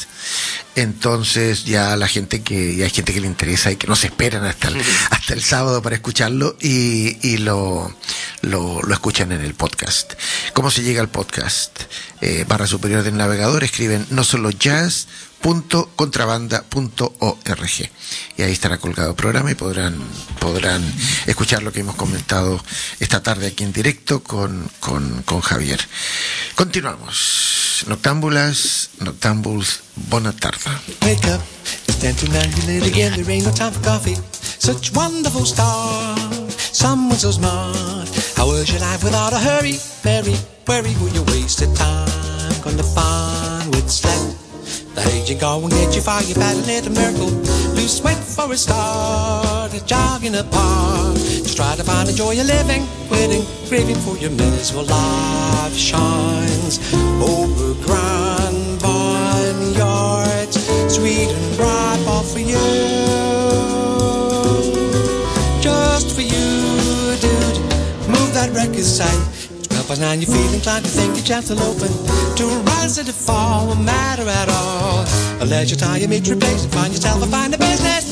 entonces ya la gente que ya hay gente que le interesa y que no se esperan hasta el, hasta el sábado para escucharlo, y, y lo, lo, lo escuchan en el podcast. ¿Cómo se llega al podcast? Eh, barra superior del navegador, escriben no solo jazz punto contrabanda punto org, y ahí estará colgado el programa, y podrán podrán escuchar lo que hemos comentado esta tarde aquí en directo con, con, con Javier. Continuamos. Noctámbulas, noctámbuls, bona tarda. Wake up, it's ten to nine, you're late again, there ain't no time for coffee. Such wonderful start, someone so smart. How was your life without a hurry? Very, worry, will you wasted time? Gonna find with slack. The haze you go and get you far, you better let a miracle. Lose sweat for a start, a jog in the park. Just try to find the joy of living, waiting, craving for your miserable life shines over grand barnyards. Sweet weapons and you feel inclined to think your chance will open. To rise or to fall, won't matter at all. A leisure time you meet, replace and find yourself a find a business.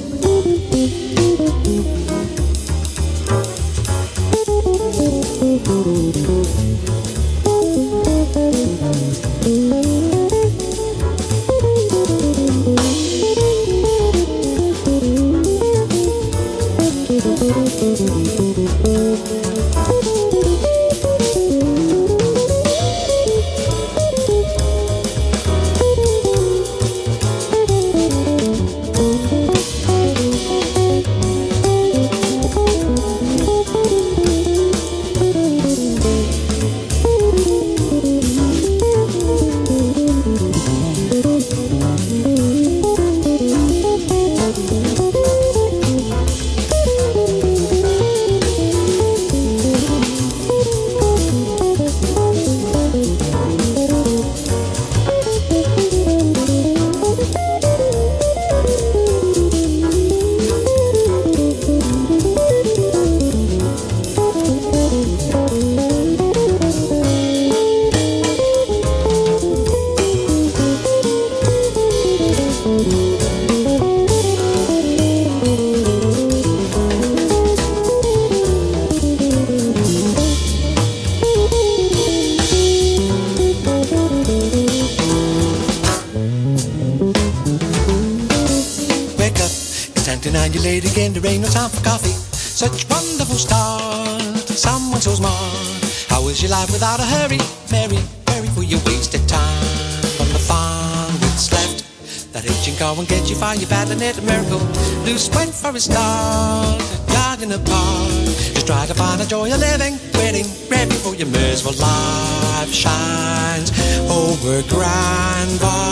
Again, there ain't no time for coffee. Such wonderful start, someone so smart. How is your life without a hurry? Mary, hurry for your wasted time. From the fun that's left, that hitching car won't get you far. You're battling it a miracle. Loose went for a start, jogging apart. Just try to find a joy of living, waiting, ready for your miserable life. Shines over grand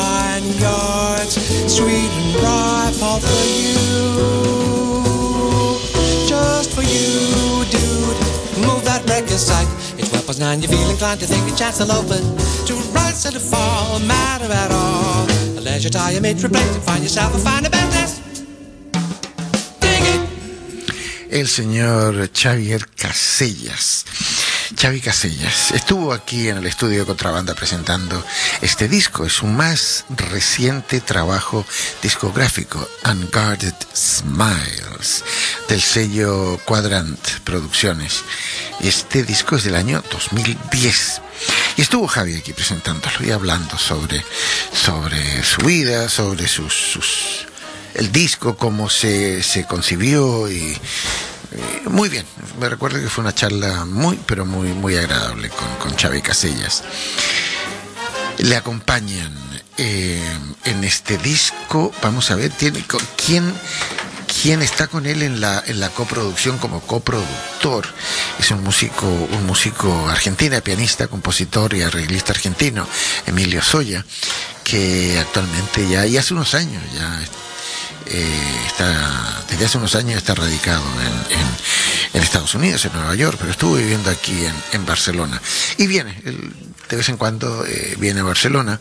vineyards, sweet and ripe all for you. Just for you, dude. Move that wreck aside. It's weapons now and you feel inclined to think a chance will open. To rise or to fall, matter at all. A leisure time you made replace and find yourself a find a business. Dig it. El señor Xavier Casellas. Xavi Casellas estuvo aquí en el estudio de Contrabanda presentando este disco. Es su más reciente trabajo discográfico, Unguarded Smiles, del sello Quadrant Producciones. Este disco es del año dos mil diez. Y estuvo Javi aquí presentándolo y hablando sobre, sobre su vida, sobre sus, sus el disco, cómo se, se concibió y muy bien. Me recuerdo que fue una charla muy, pero muy, muy agradable con, con Xavi Casellas. Le acompañan eh, en este disco, vamos a ver, tiene quién, quién está con él en la, en la coproducción como coproductor. Es un músico, un músico argentino, pianista, compositor y arreglista argentino, Emilio Soya, que actualmente ya, y hace unos años ya Eh, está, desde hace unos años está radicado en, en, en Estados Unidos, en Nueva York, pero estuvo viviendo aquí en, en Barcelona. Y viene, él, de vez en cuando eh, viene a Barcelona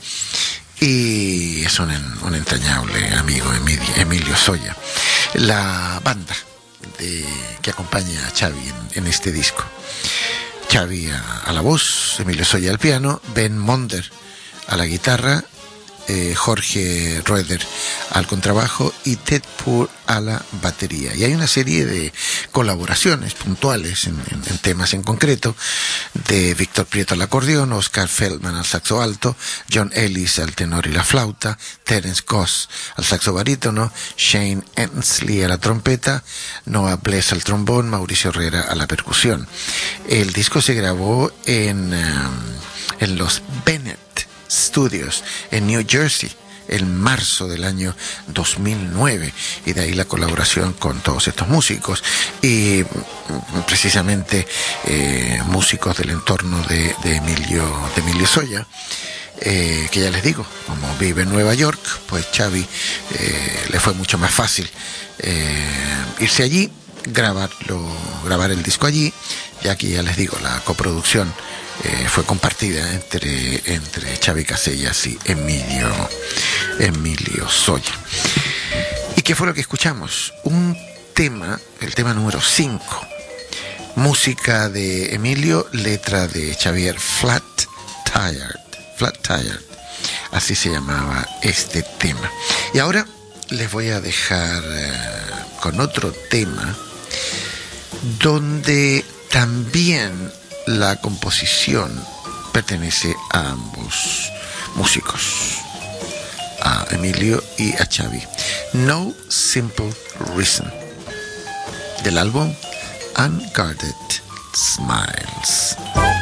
y es un, un entrañable amigo, Emilio, Emilio Soya. La banda de, que acompaña a Xavi en, en este disco. Xavi a, a la voz, Emilio Soya al piano, Ben Monder a la guitarra, Eh, Jorge Roeder al contrabajo y Ted Poor a la batería. Y hay una serie de colaboraciones puntuales en, en, en temas en concreto de Víctor Prieto al acordeón, Oscar Feldman al saxo alto, John Ellis al tenor y la flauta, Terence Goss al saxo barítono, Shane Ensley a la trompeta, Noah Bless al trombón, Mauricio Herrera a la percusión. El disco se grabó en, um, en los Bennett Studios en New Jersey en marzo del año dos mil nueve, y de ahí la colaboración con todos estos músicos y precisamente eh, músicos del entorno de, de Emilio de Emilio Soya, eh, que ya les digo, como vive en Nueva York, pues Xavi eh, le fue mucho más fácil eh, irse allí, grabarlo, grabar el disco allí, ya que ya les digo, la coproducción Eh, fue compartida entre, entre Xavi Casellas y Emilio, Emilio Soya. ¿Y qué fue lo que escuchamos? Un tema, el tema número cinco, música de Emilio, letra de Xavier, Flat Tired, Flat Tired, así se llamaba este tema. Y ahora les voy a dejar uh, con otro tema donde también la composición pertenece a ambos músicos, a Emilio y a Xavi. No Simple Reason, del álbum Unguarded Smiles.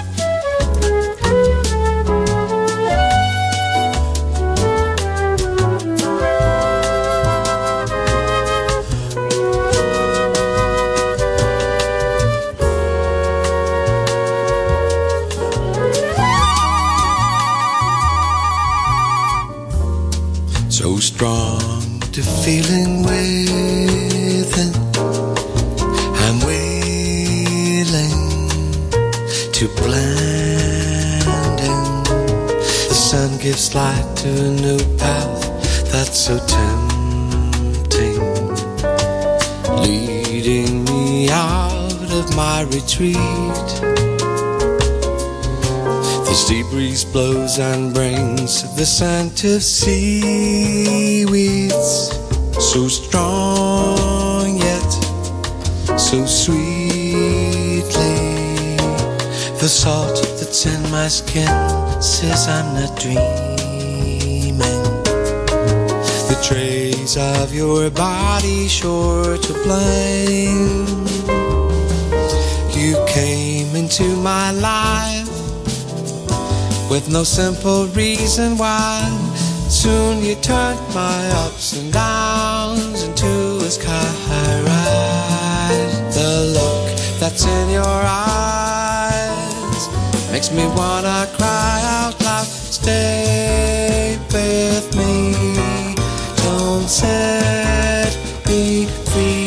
So strong to feeling within, I'm willing to blend in. The sun gives light to a new path that's so tempting, leading me out of my retreat. The sea breeze blows and brings the scent of seaweeds, so strong yet so sweetly. The salt that's in my skin says I'm not dreaming. The trace of your body sure to blame. You came into my life with no simple reason why. Soon you turned my ups and downs into a sky ride. The look that's in your eyes makes me wanna cry out loud. Stay with me, don't set me free.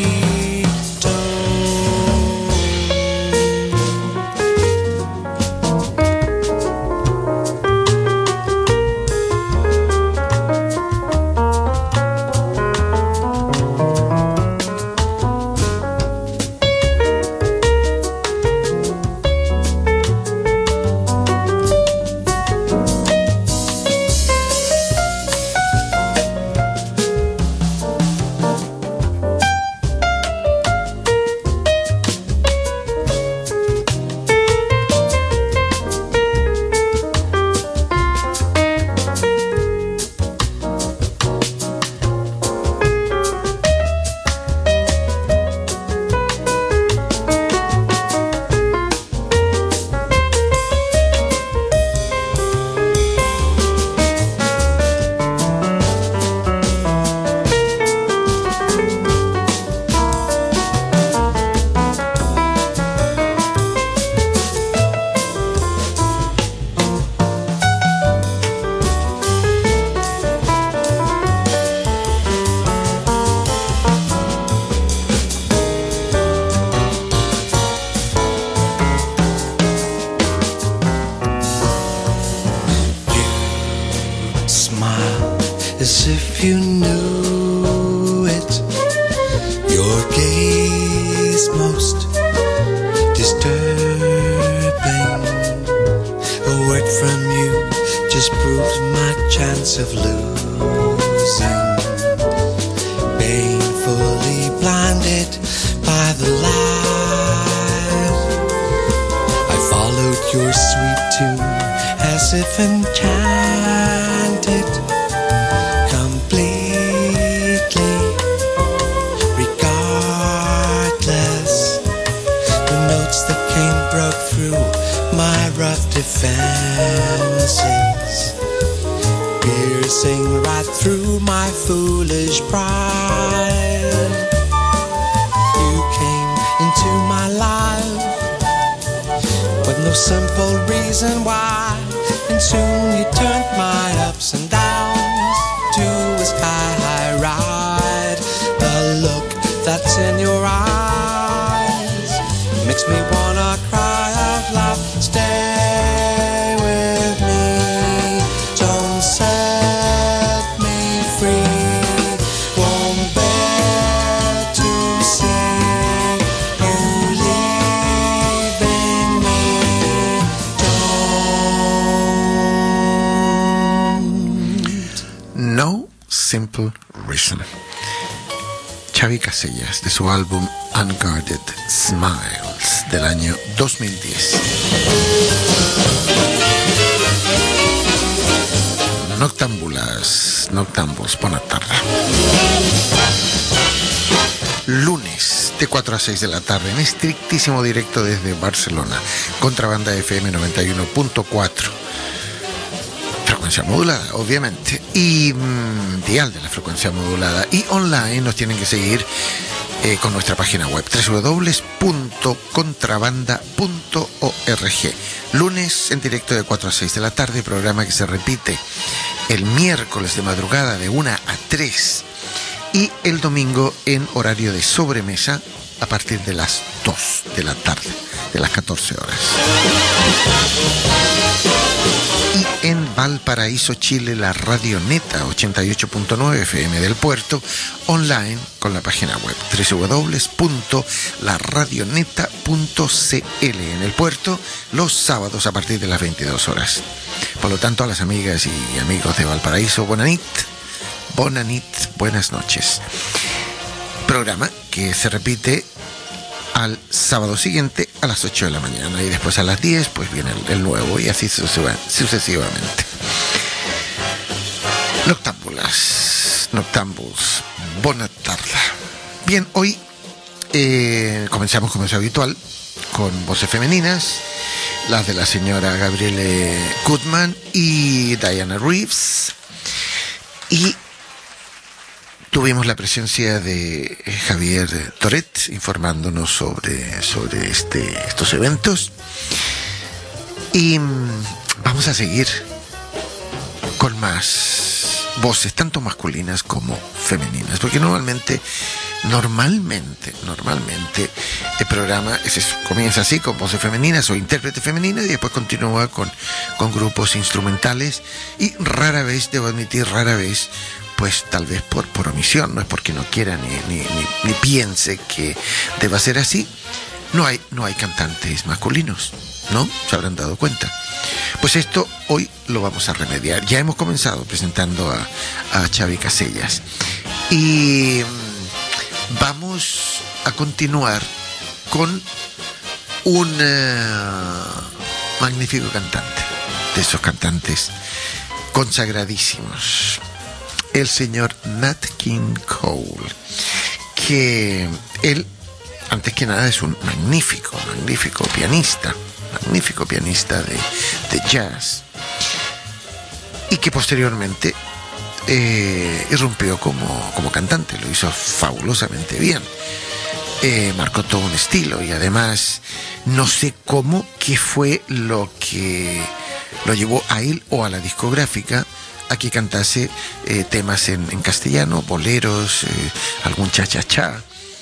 As if you knew it, your gaze most disturbing. A word from you just proves my chance of losing. Painfully blinded by the light, I followed your sweet tune as if enchanted. Defenses, piercing right through my foolish pride. You came into my life with no simple reason why, and soon you turned my ups and downs to a sky high ride. The look that's in your eyes makes me wanna cry out loud. Stay with me, don't set me free. Won't bear to see you leave. Simple Reason. Xavi Casellas, de su álbum Unguarded Smiles del año dos mil diez. Noctámbulas, noctámbulos, buena tarde. Lunes de cuatro a seis de la tarde en estrictísimo directo desde Barcelona, Contrabanda F M noventa y uno punto cuatro, frecuencia modulada obviamente, y mmm, dial de la frecuencia modulada, y online nos tienen que seguir eh, con nuestra página web doble u doble u doble u punto contrabanda punto org. Lunes en directo de cuatro a seis de la tarde, programa que se repite el miércoles de madrugada de una a tres y el domingo en horario de sobremesa a partir de las dos de la tarde, de las catorce horas. Y en Valparaíso, Chile, la Radio Neta ochenta y ocho punto nueve F M del Puerto, online con la página web doble u doble u doble u punto la radio neta punto c l en el Puerto, los sábados a partir de las veintidós horas. Por lo tanto, a las amigas y amigos de Valparaíso, bonanit, bonanit, buenas noches. Programa que se repite al sábado siguiente a las ocho de la mañana y después a las diez pues viene el, el nuevo y así sucesivamente. Noctámbulas, noctámbulos, buena tarde. Bien, hoy eh, comenzamos como es habitual con voces femeninas, las de la señora Gabrielle Goodman y Diana Reeves, y tuvimos la presencia de Javier Toret informándonos sobre, sobre este, estos eventos. Y vamos a seguir con más voces, tanto masculinas como femeninas, porque normalmente, normalmente, normalmente el programa es eso, comienza así con voces femeninas o intérpretes femeninas y después continúa con, con grupos instrumentales y rara vez, debo admitir, rara vez, pues tal vez por, por omisión, no es porque no quiera ni, ni, ni, ni piense que deba ser así, no hay, no hay cantantes masculinos, ¿no? Se habrán dado cuenta. Pues esto hoy lo vamos a remediar. Ya hemos comenzado presentando a, a Xavi Casellas y vamos a continuar con un uh, magnífico cantante, de esos cantantes consagradísimos, el señor Nat King Cole, que él, antes que nada, es un magnífico, magnífico pianista, magnífico pianista de, de jazz, y que posteriormente eh, irrumpió como, como cantante, lo hizo fabulosamente bien, eh, marcó todo un estilo, y además no sé cómo, qué fue lo que lo llevó a él o a la discográfica a que cantase eh, temas en, en castellano, boleros, eh, algún cha-cha-cha,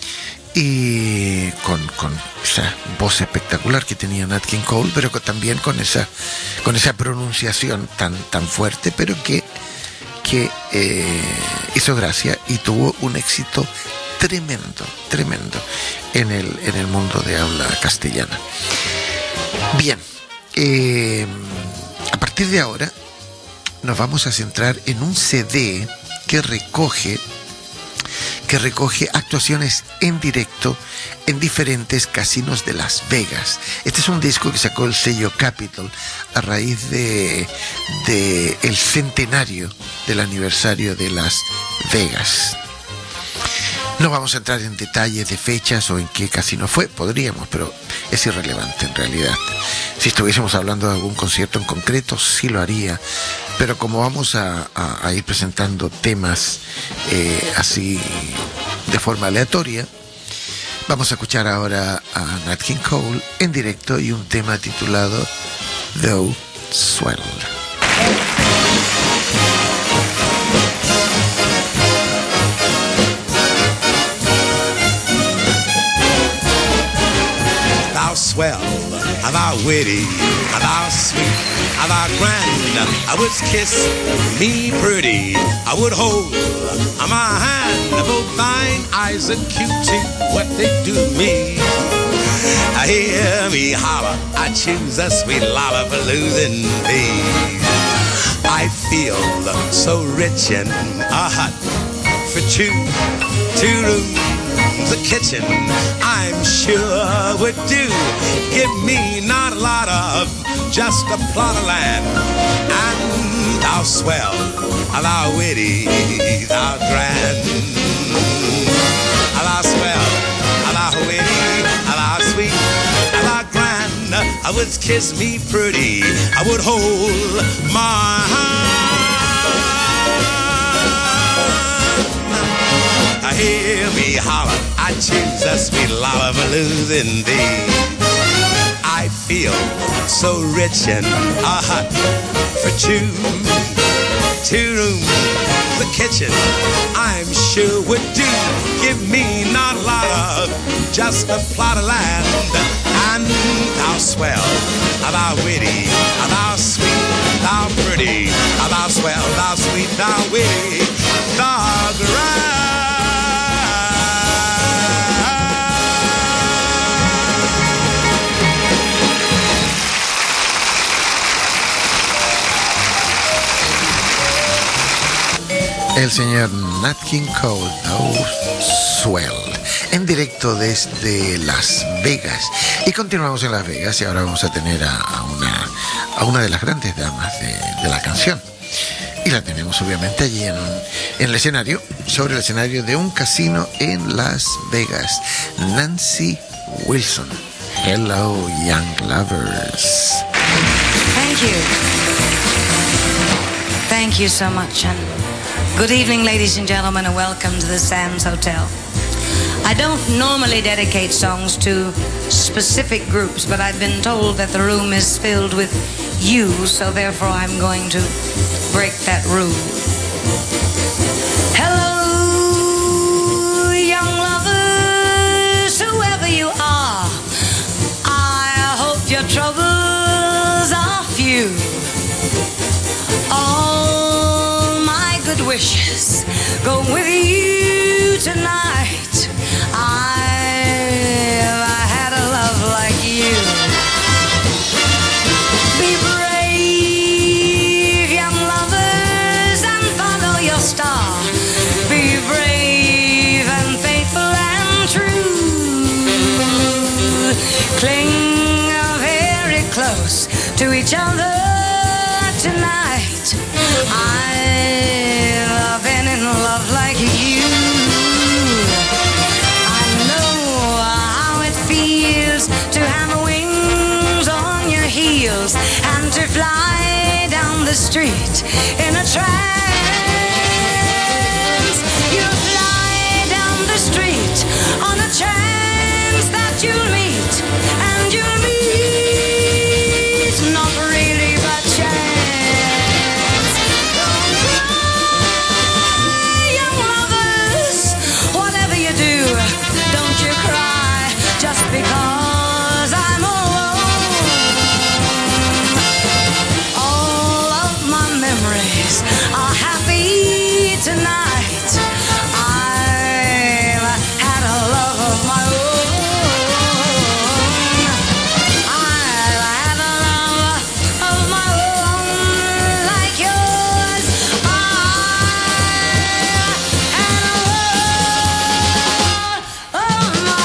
y con, con esa voz espectacular que tenía Nat King Cole, pero con, también con esa, con esa pronunciación tan, tan fuerte, pero que, que eh, hizo gracia y tuvo un éxito tremendo, tremendo en el, en el mundo de habla castellana. Bien, eh, a partir de ahora nos vamos a centrar en un C D que recoge que recoge actuaciones en directo en diferentes casinos de Las Vegas. Este es un disco que sacó el sello Capitol a raíz de, de el centenario del aniversario de Las Vegas. No vamos a entrar en detalles de fechas o en qué casino fue, podríamos, pero es irrelevante en realidad. Si estuviésemos hablando de algún concierto en concreto, sí lo haría, pero como vamos a, a, a ir presentando temas eh, así de forma aleatoria, vamos a escuchar ahora a Nat King Cole en directo y un tema titulado Thou Swell. Thou swell, thou witty, thou sweet, thou grand, I would kiss me pretty, I would hold my hand, both thine eyes are cutie, what they do me. I hear me holler, I choose a sweet lollipalooza thee. I feel so rich in a hut for two, two rooms, a kitchen, I'm sure would do. Give me not a lot of, just a plot of land, and thou swell, thou witty, thou grand, thou swell, thou witty, thou sweet, thou grand. I would kiss me pretty, I would hold my hand. I hear me holler, I choose a sweet lollapalooza indeed. I feel so rich in a hut for two, two rooms, the kitchen, I'm sure would do. Give me not a lot of, just a plot of land, and thou swell, thou witty, thou sweet, thou pretty, thou swell, thou sweet, thou witty, thou grand. El señor Nat King Cole, Thou Swell, en directo desde Las Vegas. Y continuamos en Las Vegas y ahora vamos a tener a, a, una, a una de las grandes damas de, de la canción. Y la tenemos obviamente allí en, un, en el escenario, sobre el escenario de un casino en Las Vegas. Nancy Wilson. Hello, young lovers. Thank you. Thank you so much. And good evening, ladies and gentlemen, and welcome to the Sands Hotel. I don't normally dedicate songs to specific groups, but I've been told that the room is filled with you, so therefore I'm going to break that rule. Hello, young lovers, whoever you are, I hope your troubles are few. All my good wishes go with you tonight. I've had a love like you. Be brave, young lovers, and follow your star. Be brave and faithful and true. Cling very close to each other tonight. I've been in love like you. To have wings on your heels and to fly down the street in a trance. You'll fly down the street on a chance that you'll meet, and you'll meet not really but chance. Don't cry, young lovers, whatever you do, don't you cry just because are happy tonight. I've had a love of my own. I've had a love of my own like yours. I've had a love of my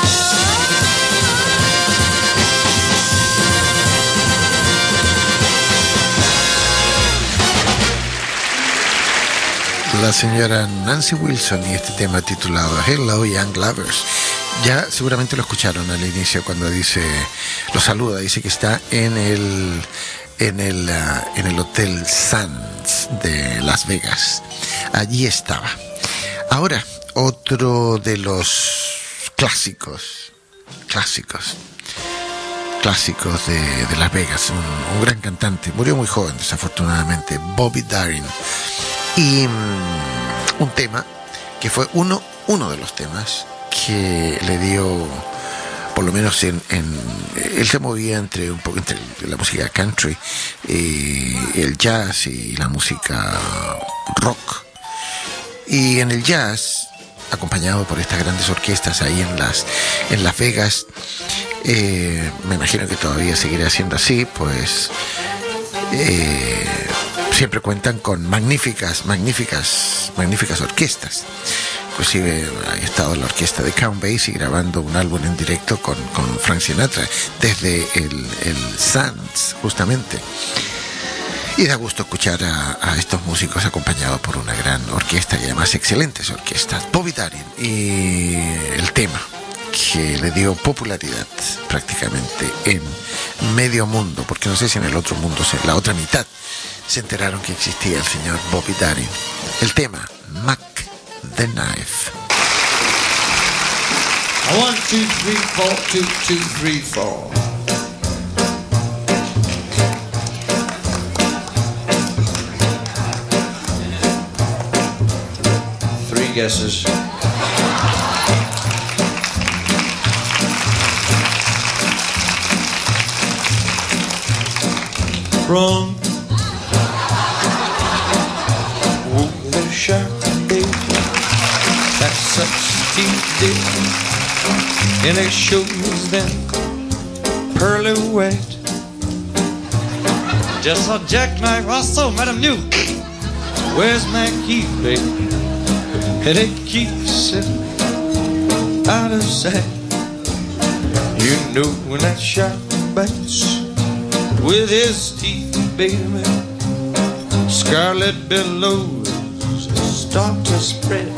La señora Nancy Wilson y este tema titulado Hello Young Lovers. Ya seguramente lo escucharon al inicio cuando dice, lo saluda, dice que está en el en el uh, en el Hotel Sands de Las Vegas. Allí estaba. Ahora, otro de los clásicos, clásicos, clásicos de, de Las Vegas, un, un gran cantante, murió muy joven desafortunadamente, Bobby Darin. Y um, un tema que fue uno, uno de los temas que le dio, por lo menos en, en él se movía entre un poco entre la música country, eh, el jazz y la música rock. Y en el jazz, acompañado por estas grandes orquestas ahí en las en Las Vegas, eh, me imagino que todavía seguirá siendo así, pues eh, siempre cuentan con magníficas, magníficas, magníficas orquestas. Inclusive ha estado la orquesta de Count Basie grabando un álbum en directo con, con Frank Sinatra desde el, el Sands, justamente. Y da gusto escuchar a, a estos músicos acompañados por una gran orquesta y además excelentes orquestas. Bobby Darin y el tema que le dio popularidad prácticamente en medio mundo, porque no sé si en el otro mundo, la otra mitad, se enteraron que existía el señor Bobby Darin. El tema, Mac the Knife. One, two, three, four, two, two, three, four. Three guesses. From oh, the sharp day, that's such teeth did, and it shows them pearly white. Just a jackknife, also, Madam New. Where's my key, baby? And it keeps it out of sight. You know when that shark bites with his teeth, baby, scarlet billows start to spread.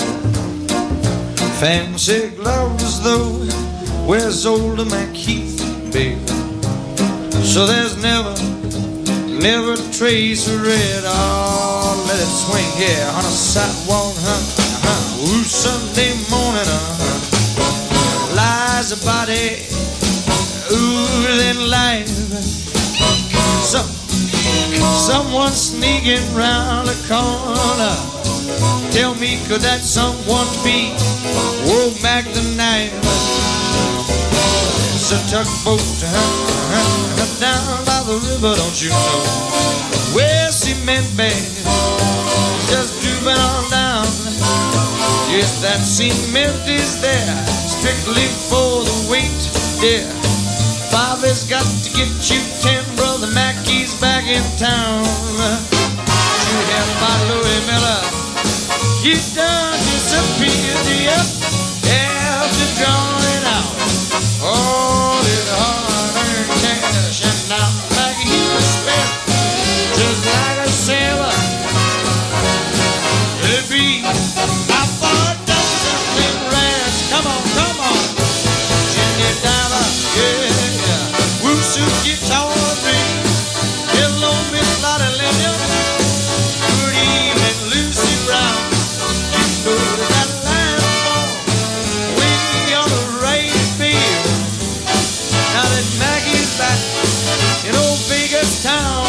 Fancy gloves, though, wears old McKeith, baby, so there's never, never trace of red. Oh, let it swing here on a sidewalk, huh? Uh-huh. Ooh, Sunday morning, uh-huh, lies a body, ooh, then life. Some, someone sneaking round the corner. Tell me, could that someone be? Whoa, Mac the Knife. It's a tugboat uh, uh, down by the river, don't you know? Where cement bags just drooping on down. Yes, that cement is there, strictly for the weight, dear. Bobby's got to get you ten, brother Mackey's back in town. You have my Louis Miller, you done disappeared, yep, after drawing out all his hard-earned cash. And now Mackey was spent just like a sailor. Let it be, I thought that something rash. Come on, come on, Jimmy Diver, yeah. Suit guitar ring. Hello, Miss Lottie Linda. Good evening, Lucy Brown. You know that line fall way on the right field. Now that Maggie's back in old Vegas town,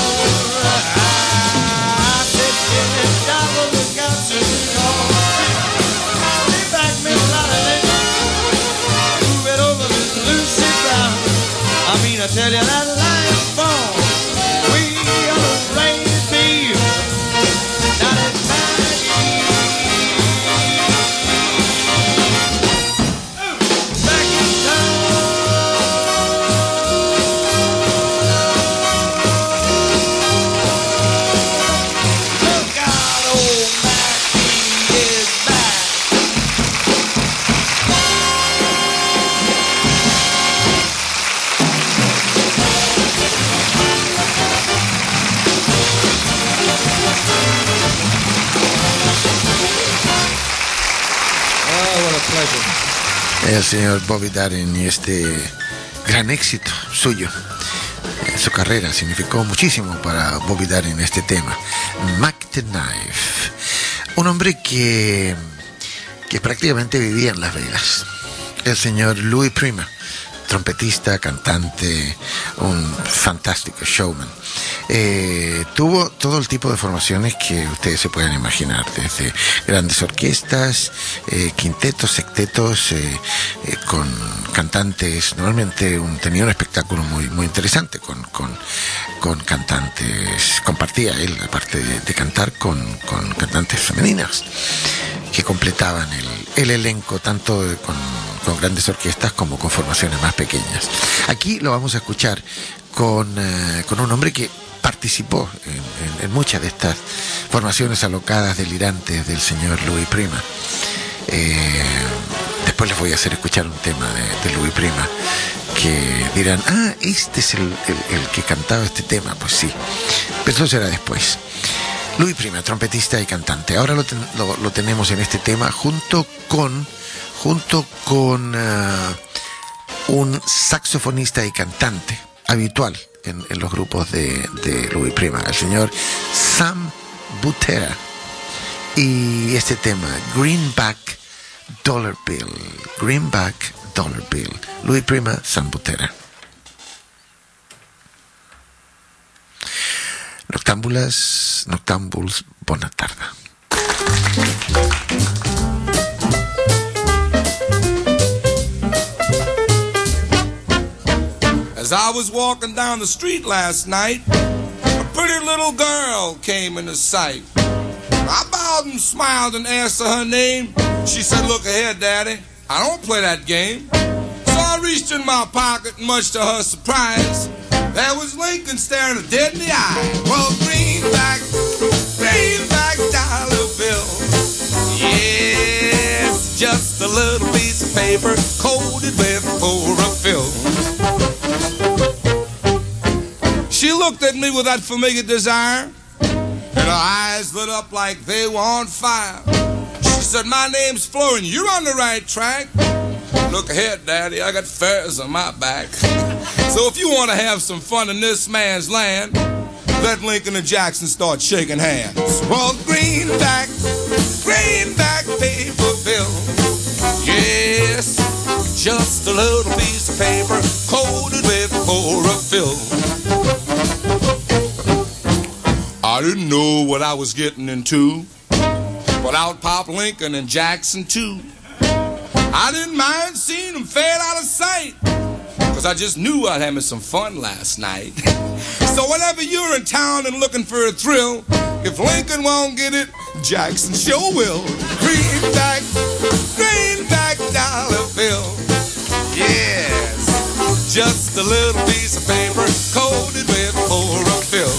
I said, Jimmy Diver, look out to the call. Stay back, Miss Lottie Linda. Move it over, Miss Lucy Brown. I mean, I tell you that line fall way on the right field. Now that Maggie, ooh, back in town. Look out, old Maggie is back. El señor Bobby Darin y este gran éxito suyo en su carrera significó muchísimo para Bobby Darin este tema, Mac the Knife, un hombre que que prácticamente vivía en Las Vegas, el señor Louis Prima, trompetista, cantante, un fantástico showman. Eh, tuvo todo el tipo de formaciones que ustedes se pueden imaginar, desde grandes orquestas, eh, quintetos, sectetos, eh, eh, con cantantes. Normalmente un, tenía un espectáculo muy muy interesante con, con, con cantantes. Compartía él, aparte de, de cantar, con, con cantantes femeninas que completaban el, el elenco, tanto con, con grandes orquestas como con formaciones más pequeñas. Aquí lo vamos a escuchar con, eh, con un hombre que participó en, en, en muchas de estas formaciones alocadas, delirantes del señor Louis Prima. Eh, después les voy a hacer escuchar un tema de, de Louis Prima, que dirán, ah, este es el, el, el que cantaba este tema. Pues sí, pero eso será después. Louis Prima, trompetista y cantante. Ahora lo, ten, lo, lo tenemos en este tema junto con, junto con uh, un saxofonista y cantante habitual en, en los grupos de, de Louis Prima, el señor Sam Butera. Y este tema, Greenback Dollar Bill, Greenback Dollar Bill, Louis Prima, Sam Butera. Noctámbulas, noctámbuls, bona tarda. As I was walking down the street last night, a pretty little girl came into sight. I bowed and smiled and asked her her name. She said, look ahead, Daddy, I don't play that game. So I reached in my pocket, and much to her surprise, there was Lincoln staring her dead in the eye. Well, greenback, greenback dollar bill. Yes, just a little piece of paper coated with chlorophyll. She looked at me with that familiar desire, and her eyes lit up like they were on fire. She said, my name's Florian, you're on the right track. Look ahead, Daddy, I got furs on my back. So if you want to have some fun in this man's land, let Lincoln and Jackson start shaking hands. Well, greenback, greenback paper bill. Yes, just a little piece of paper coated with chlorophyll. I didn't know what I was getting into, but out popped Lincoln and Jackson too. I didn't mind seeing them fade out of sight, cause I just knew I'd have me some fun last night. So whenever you're in town and looking for a thrill, if Lincoln won't get it, Jackson sure will. Greenback, greenback dollar bill. Yes, just a little piece of paper coated with chlorophyll.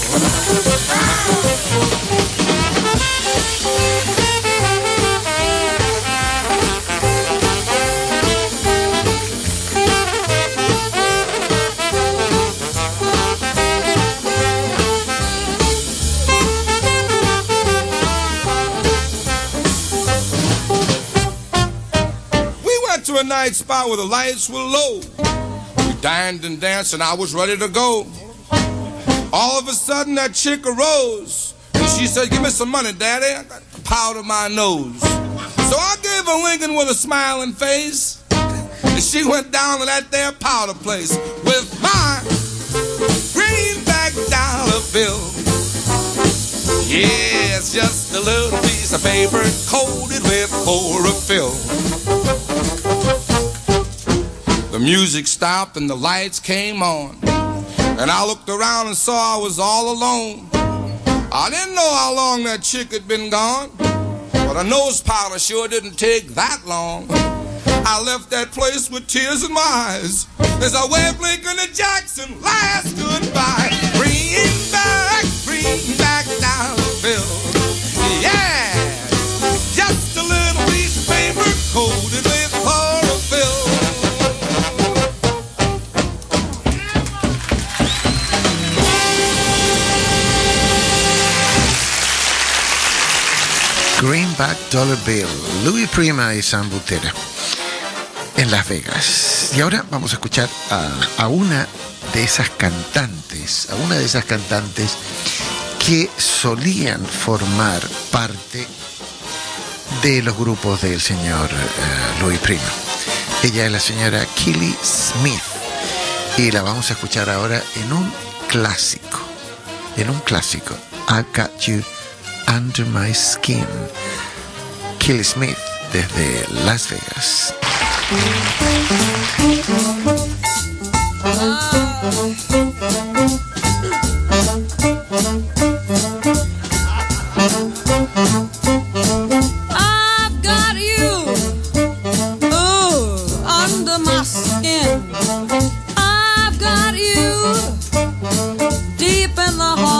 To a night spot where the lights were low. We dined and danced and I was ready to go. All of a sudden that chick arose and she said, give me some money, Daddy, I got to powder my nose. So I gave her Lincoln with a smiling face, and she went down to that there powder place with my greenback dollar bill. Yes, just a little piece of paper coated with chlorophyll. The music stopped and the lights came on, and I looked around and saw I was all alone. I didn't know how long that chick had been gone, but a nose powder sure didn't take that long. I left that place with tears in my eyes as I waved Lincoln and Jackson last goodbye. Greenback, greenback dollar bill. Yeah, just a little piece of paper coated with chlorophyll. Greenback Dollar Bill, Louis Prima y Sam Butera en Las Vegas. Y ahora vamos a escuchar a, a una de esas cantantes, a una de esas cantantes que solían formar parte de los grupos del señor uh, Louis Prima. Ella es la señora Kelly Smith y la vamos a escuchar ahora en un clásico, en un clásico, I've Got You Under My Skin. Kelly Smith desde Las Vegas. I've got you, ooh, under my skin. I've got you deep in the heart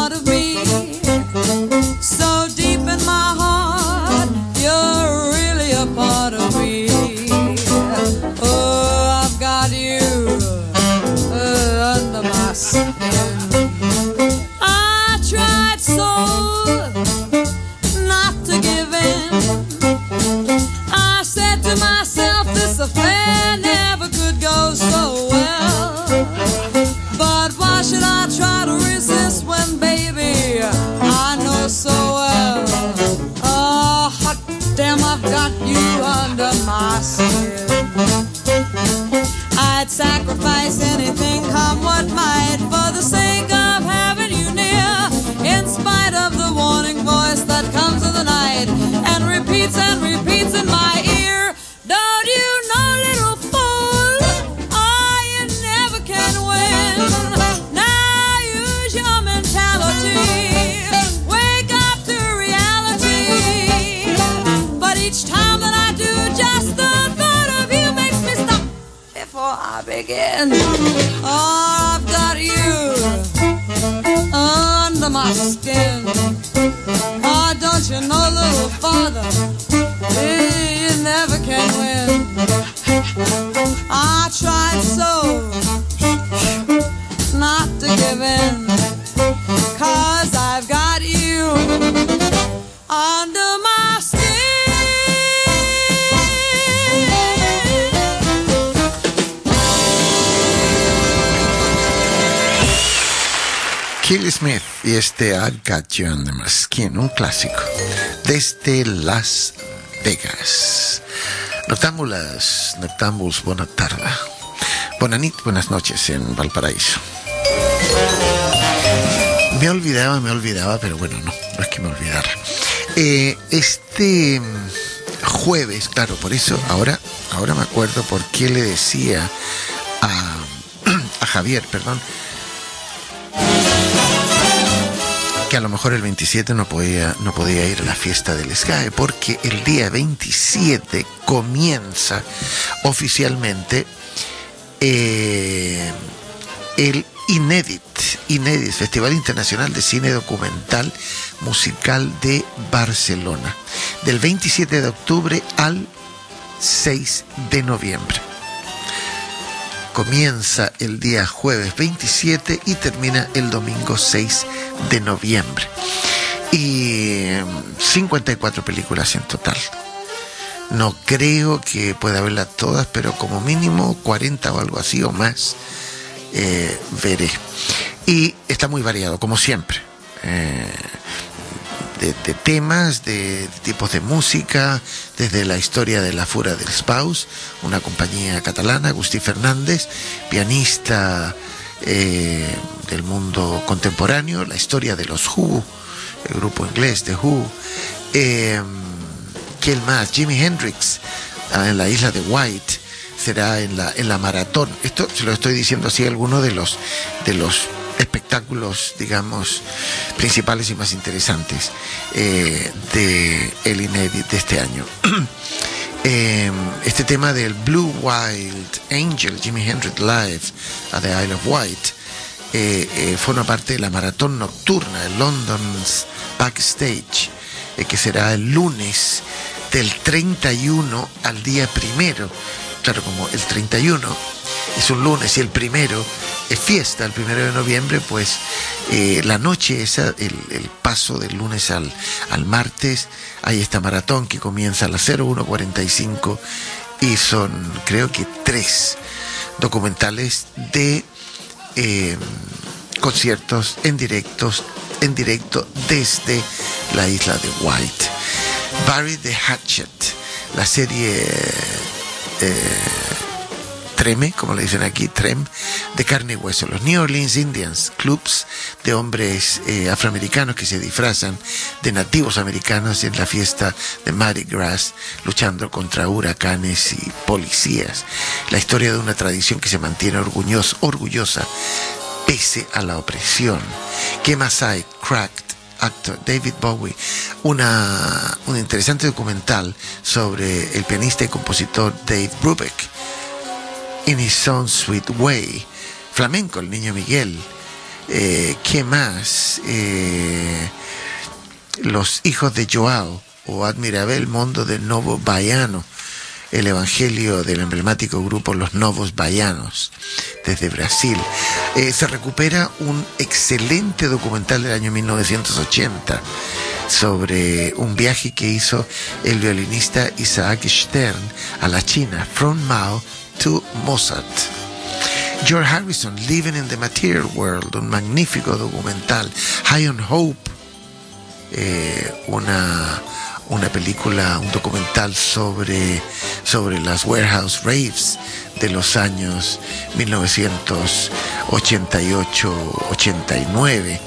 skin. Oh, I've got you under my skin. Oh, don't you know, little father, you never can win. I tried so not to give in, 'cause I've got you under my skin. Kelly Smith y este I've Got You Under My Skin, un clásico desde Las Vegas. Noctámbulas, noctámbuls, buena tarde. Buena nit, buenas noches en Valparaíso. Me olvidaba, me olvidaba, pero bueno, no, no es que me olvidara. Eh, este jueves, claro, por eso ahora, ahora me acuerdo por qué le decía a, a Javier, perdón, que a lo mejor el veintisiete no podía, no podía ir a la fiesta del S G A E, porque el día veintisiete comienza oficialmente eh, el Inédit, Inédit, Festival Internacional de Cine Documental Musical de Barcelona, del veintisiete de octubre al seis de noviembre. Comienza el día jueves veintisiete y termina el domingo seis de noviembre. Y cincuenta y cuatro películas en total. No creo que pueda verlas todas, pero como mínimo cuarenta o algo así o más eh, veré. Y está muy variado, como siempre. Eh, De, de temas, de, de tipos de música, desde la historia de la Fura dels Paus, una compañía catalana, Agustí Fernández, pianista eh, del mundo contemporáneo, la historia de los Who, el grupo inglés de Who, eh, ¿quién más? Jimi Hendrix, en la isla de White, será en la, en la maratón. Esto se lo estoy diciendo así, algunos de los, de los espectáculos, digamos, principales y más interesantes eh, de el Inédit de este año. eh, este tema del Blue Wild Angel, Jimi Hendrix Live at the Isle of Wight, eh, eh, forma parte de la maratón nocturna de London's Backstage, eh, que será el lunes del treinta y uno al día primero. Claro, como el treinta y uno es un lunes y el primero es fiesta, el primero de noviembre, pues eh, la noche esa, el, el paso del lunes al, al martes, hay esta maratón que comienza a las cero uno cuarenta y cinco y son, creo que tres documentales de eh, conciertos en directos, en directo desde la isla de White. Barry the Hatchet, la serie eh, Treme, como le dicen aquí, Trem, de carne y hueso. Los New Orleans Indians, clubs de hombres eh, afroamericanos que se disfrazan de nativos americanos en la fiesta de Mardi Gras, luchando contra huracanes y policías. La historia de una tradición que se mantiene orgullosa, orgullosa pese a la opresión. ¿Qué más hay? Cracked actor David Bowie, una, un interesante documental sobre el pianista y compositor Dave Brubeck, In His Own Sweet Way, flamenco, el niño Miguel. Eh, ¿Qué más? Eh, los hijos de Joao, o Admirabel Mondo del Novo Baiano, el evangelio del emblemático grupo Los Novos Baianos, desde Brasil. Eh, se recupera un excelente documental del año mil novecientos ochenta sobre un viaje que hizo el violinista Isaac Stern a la China, From Mao to Mozart. George Harrison, Living in the Material World, un magnífico documental. High on Hope, eh, una, una película, un documental sobre, sobre las Warehouse Raves de los años mil novecientos ochenta y ocho ochenta y nueve.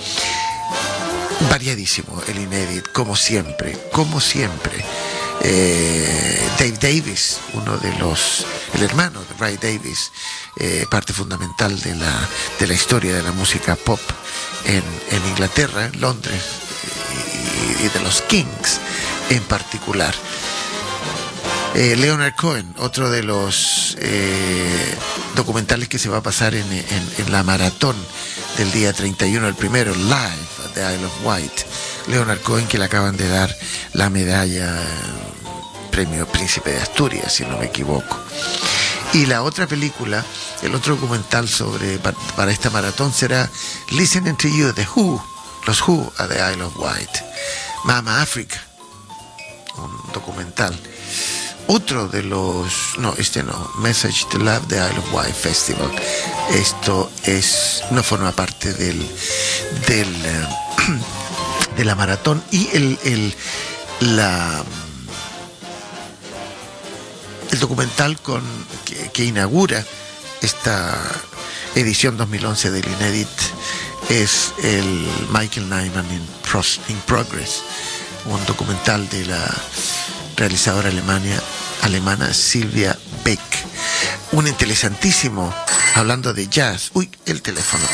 Variadísimo el Inédit, como siempre, como siempre. Eh, Dave Davis, uno de los, el hermano de Ray Davis, eh, parte fundamental de la, de la historia de la música pop en, en Inglaterra, en Londres, y, y de los Kings en particular. Eh, Leonard Cohen, otro de los eh, documentales que se va a pasar en, en, en la maratón del día treinta y uno, el primero, Live at the Isle of Wight. Leonard Cohen, que le acaban de dar la medalla, premio Príncipe de Asturias, si no me equivoco. Y la otra película, el otro documental sobre para esta maratón será Listening to You, The Who, los Who at the Isle of Wight. Mama Africa, un documental. Otro de los, no, este no, Message to Love, the Isle of Wight Festival. Esto es, no forma parte del, del uh, de la maratón. Y el, el, la, el documental con, que, que inaugura esta edición dos mil once del Inédit es el Michael Nyman in, Pros, in Progress, un documental de la realizadora alemania, alemana Silvia Beck. Un interesantísimo, hablando de jazz. Uy, el teléfono.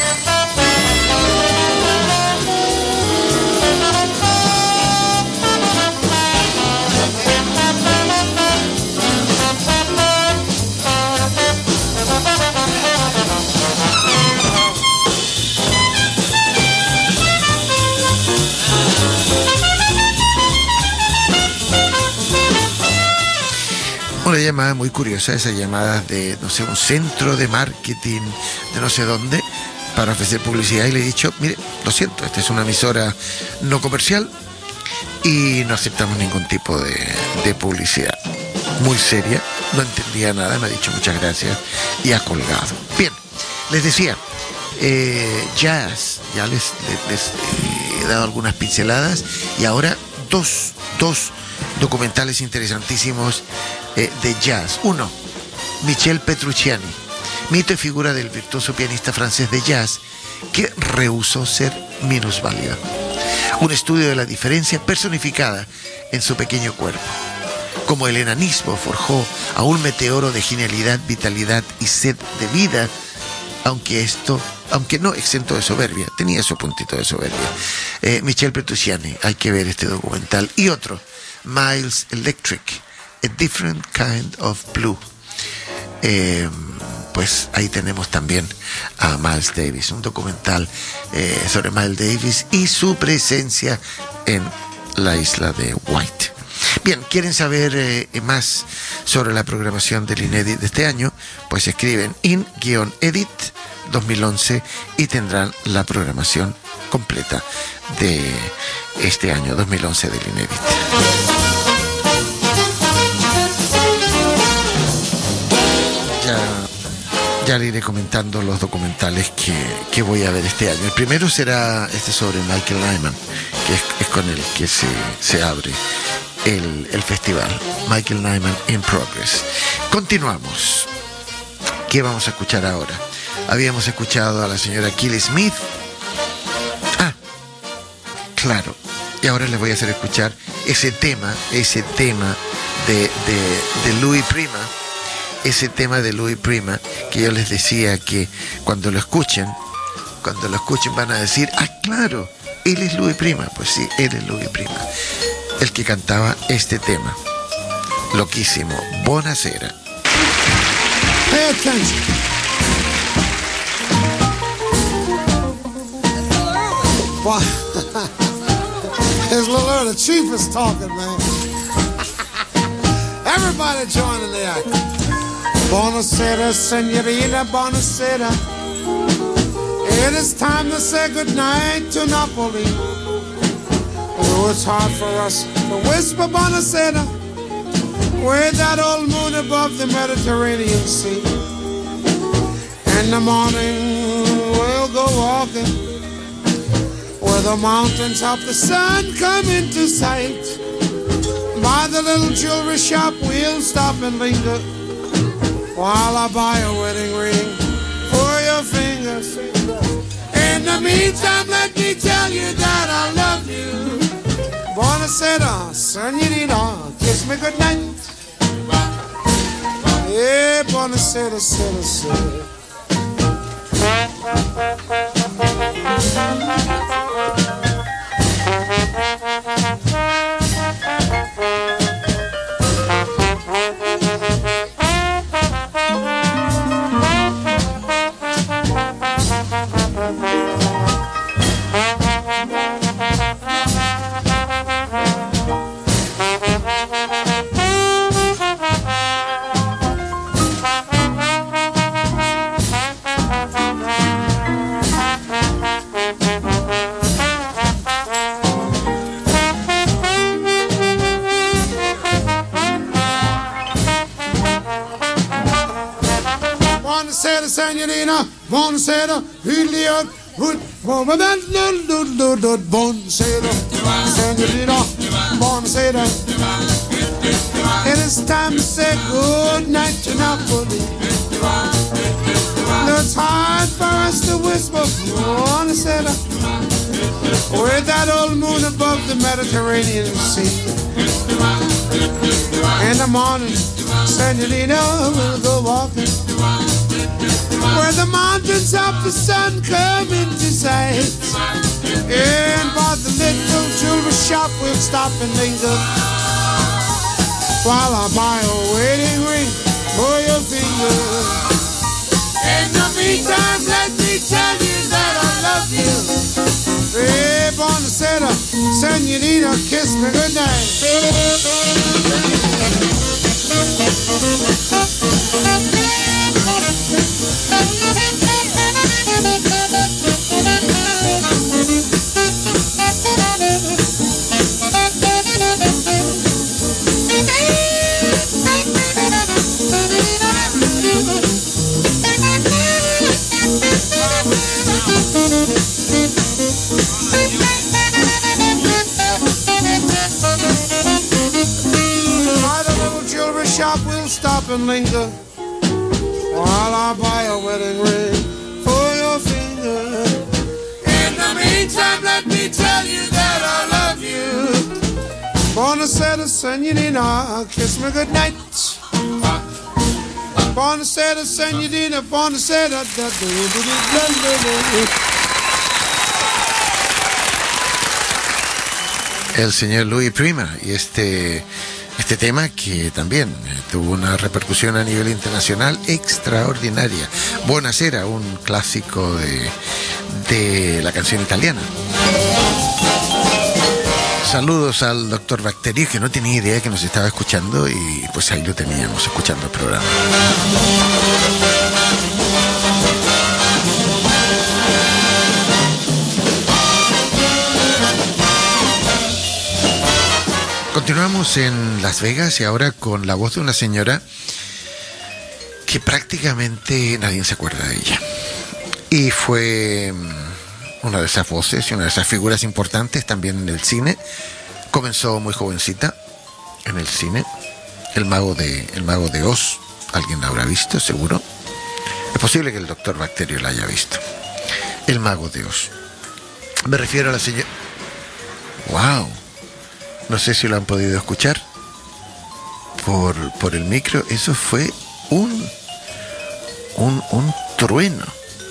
Una llamada muy curiosa, esa llamada de, no sé, un centro de marketing de no sé dónde para ofrecer publicidad, y le he dicho, mire, lo siento, esta es una emisora no comercial y no aceptamos ningún tipo de, de publicidad. Muy seria, no entendía nada, me ha dicho muchas gracias y ha colgado. Bien, les decía, eh, jazz, ya les, les, les he dado algunas pinceladas, y ahora dos, dos documentales interesantísimos eh, de jazz. Uno, Michel Petrucciani, mito y figura del virtuoso pianista francés de jazz que rehusó ser minusválido. Un estudio de la diferencia personificada en su pequeño cuerpo. Como el enanismo forjó a un meteoro de genialidad, vitalidad y sed de vida, aunque esto, aunque no exento de soberbia, tenía su puntito de soberbia. Eh, Michel Petrucciani, hay que ver este documental. Y otro, Miles Electric, A Different Kind of Blue. Eh, pues ahí tenemos también a Miles Davis, un documental eh, sobre Miles Davis y su presencia en la isla de Wight. Bien, ¿quieren saber eh, más sobre la programación del Inédit de este año? Pues escriben in-edit dos mil once y tendrán la programación completa de este año dos mil once del Inédit. Ya, ya le iré comentando los documentales que, que voy a ver este año. El primero será este sobre Michael Nyman, que es, es con el que se, se abre el, el festival. Michael Nyman in Progress. Continuamos. ¿Qué vamos a escuchar ahora? Habíamos escuchado a la señora Kelly Smith. Ah, claro. Y ahora les voy a hacer escuchar ese tema, ese tema de, de, de Louis Prima. Ese tema de Louis Prima, que yo les decía que cuando lo escuchen, cuando lo escuchen van a decir, ah, claro, él es Louis Prima. Pues sí, él es Louis Prima, el que cantaba este tema. Loquísimo, Buonasera. Pay attention. Why? It's Lil Earl, the chief is talking, man. Everybody joining the act. Buonasera, senorita, buonasera. It is time to say goodnight to Napoli. Oh, it's hard for us to whisper buonasera with that old moon above the Mediterranean Sea. In the morning we'll go walking where the mountains of the sun come into sight. By the little jewelry shop we'll stop and linger while I buy a wedding ring for your fingers. In the meantime, let me tell you that I love you. Buonasera, senorita, kiss me goodnight. Yeah, buonasera, sera, sera. Senorina, buonasera, Juliet, buonasera, Senorina, buonasera. It is time to say good night to Napoli. It's hard for us to whisper, buonasera, with that old moon above the Mediterranean Sea. In the morning, Senorita will go walking where the mountains of the sun come into sight. And by the little jewelry shop we'll stop and linger while I buy a wedding ring for your finger. In the meantime, let me tell you that I love you. Hey, buonasera, Senorita, kiss me goodnight. Shop will stop and linger while I buy a wedding ring for your finger. In the meantime, let me tell you that I love you. Buonasera, Senorina, kiss me goodnight. Buonasera, Senorina, buonasera. El señor Louis Prima y este Este tema que también tuvo una repercusión a nivel internacional extraordinaria. Buonasera, un clásico de, de la canción italiana. Saludos al doctor Bacterio, que no tenía idea que nos estaba escuchando, y pues ahí lo teníamos escuchando el programa. Continuamos en Las Vegas y ahora con la voz de una señora que prácticamente nadie se acuerda de ella. Y fue una de esas voces y una de esas figuras importantes también en el cine. Comenzó muy jovencita en el cine. El mago de, el mago de Oz, alguien la habrá visto, seguro. Es posible que el doctor Bacterio la haya visto. El mago de Oz. Me refiero a la señora... ¡Wow! No sé si lo han podido escuchar por, por el micro. Eso fue un, un, un trueno.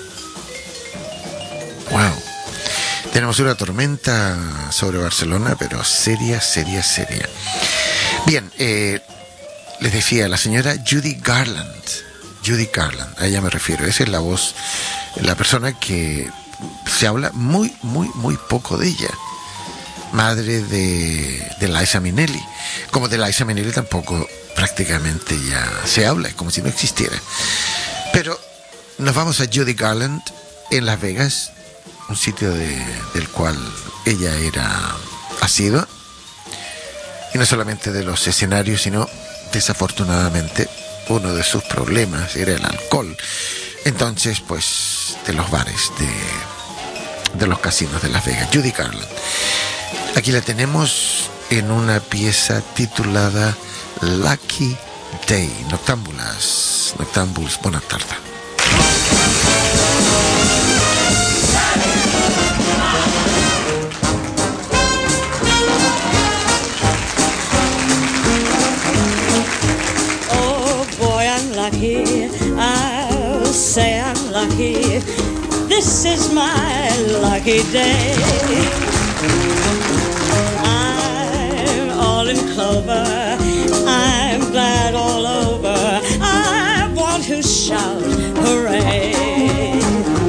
¡Wow! Tenemos una tormenta sobre Barcelona, pero seria, seria, seria. Bien, eh, les decía, la señora Judy Garland. Judy Garland, a ella me refiero. Esa es la voz, la persona que se habla muy, muy, muy poco de ella. Madre de, de Liza Minnelli. Como de Liza Minnelli tampoco prácticamente ya se habla, es como si no existiera. Pero nos vamos a Judy Garland en Las Vegas, un sitio de, del cual ella era asidua, y no solamente de los escenarios, sino desafortunadamente uno de sus problemas era el alcohol. Entonces, pues, de los bares, de, de los casinos de Las Vegas. Judy Garland. Aquí la tenemos en una pieza titulada Lucky Day. Noctámbulas, noctámbuls, buena tarde. Oh boy, I'm lucky. I'll say I'm lucky. This is my lucky day. I'm all in clover, I'm glad all over, I want to shout hooray.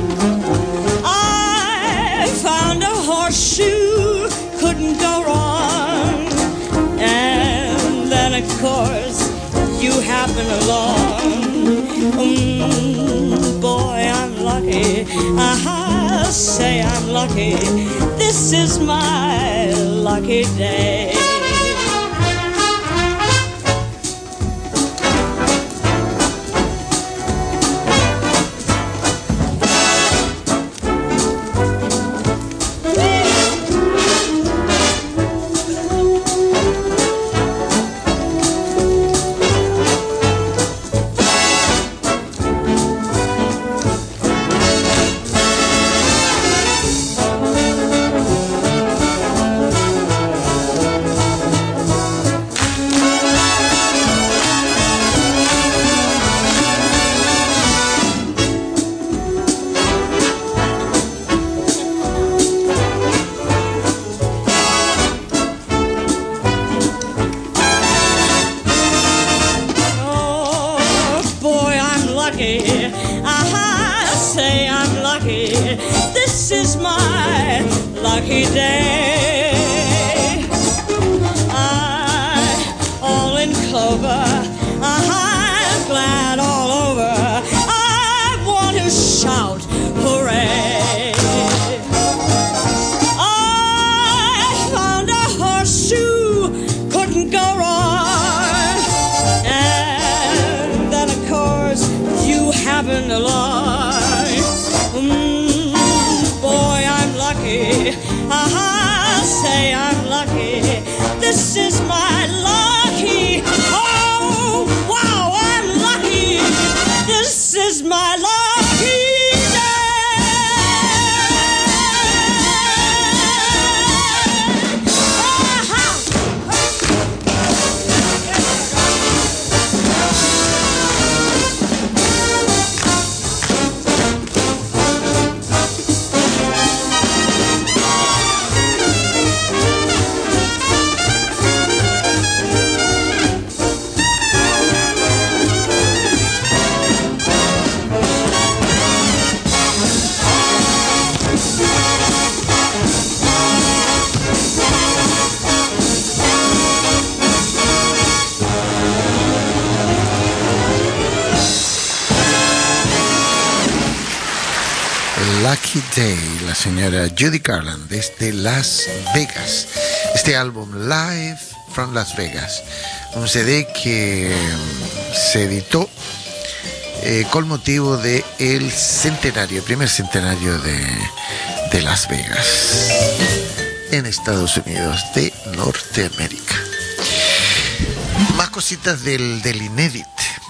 I found a horseshoe, couldn't go wrong, and then of course you happen along. Mm, boy, I'm lucky, I'll say I'm lucky, this is my lucky day. Lucky Day, la señora Judy Garland, desde Las Vegas. Este álbum, Live from Las Vegas, un C D que se editó eh, con motivo del centenario, el primer centenario de, de Las Vegas, en Estados Unidos de Norteamérica. Más cositas del, del Inédit.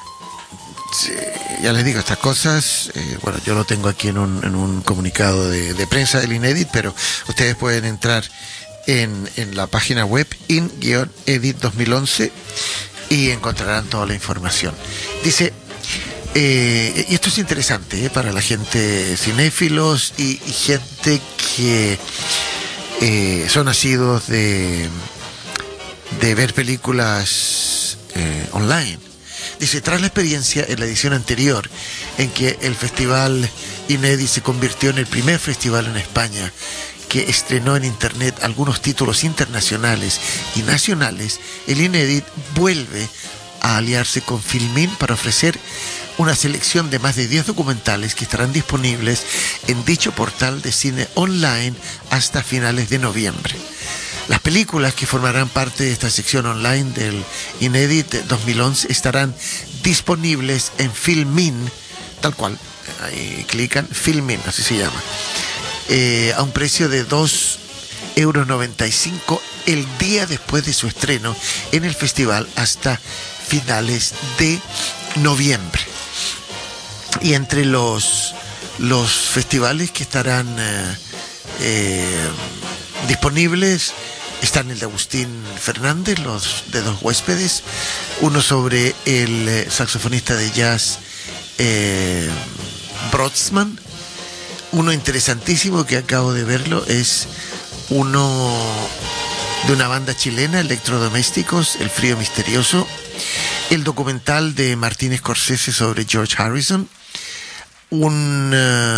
Sí, ya les digo estas cosas, eh, bueno, yo lo tengo aquí en un, en un comunicado de, de prensa del Inédit, pero ustedes pueden entrar en, en la página web in-edit dos mil once y encontrarán toda la información. Dice, eh, y esto es interesante eh, para la gente cinéfilos y, y gente que eh, son nacidos de, de ver películas eh, online. Dice, tras la experiencia en la edición anterior, en que el Festival Inédit se convirtió en el primer festival en España que estrenó en Internet algunos títulos internacionales y nacionales, el Inédit vuelve a aliarse con Filmin para ofrecer una selección de más de diez documentales que estarán disponibles en dicho portal de cine online hasta finales de noviembre. Las películas que formarán parte de esta sección online del Inédit dos mil once estarán disponibles en Filmin, tal cual, ahí clican, Filmin, así se llama, eh, a un precio de dos euros noventa y cinco el día después de su estreno en el festival hasta finales de noviembre. Y entre los, los festivales que estarán eh, eh, disponibles están el de Agustín Fernández, los de Dos Huéspedes, uno sobre el eh, saxofonista de jazz eh, Brodsman, uno interesantísimo que acabo de verlo es uno de una banda chilena, Electrodomésticos, El Frío Misterioso, el documental de Martin Scorsese sobre George Harrison, un,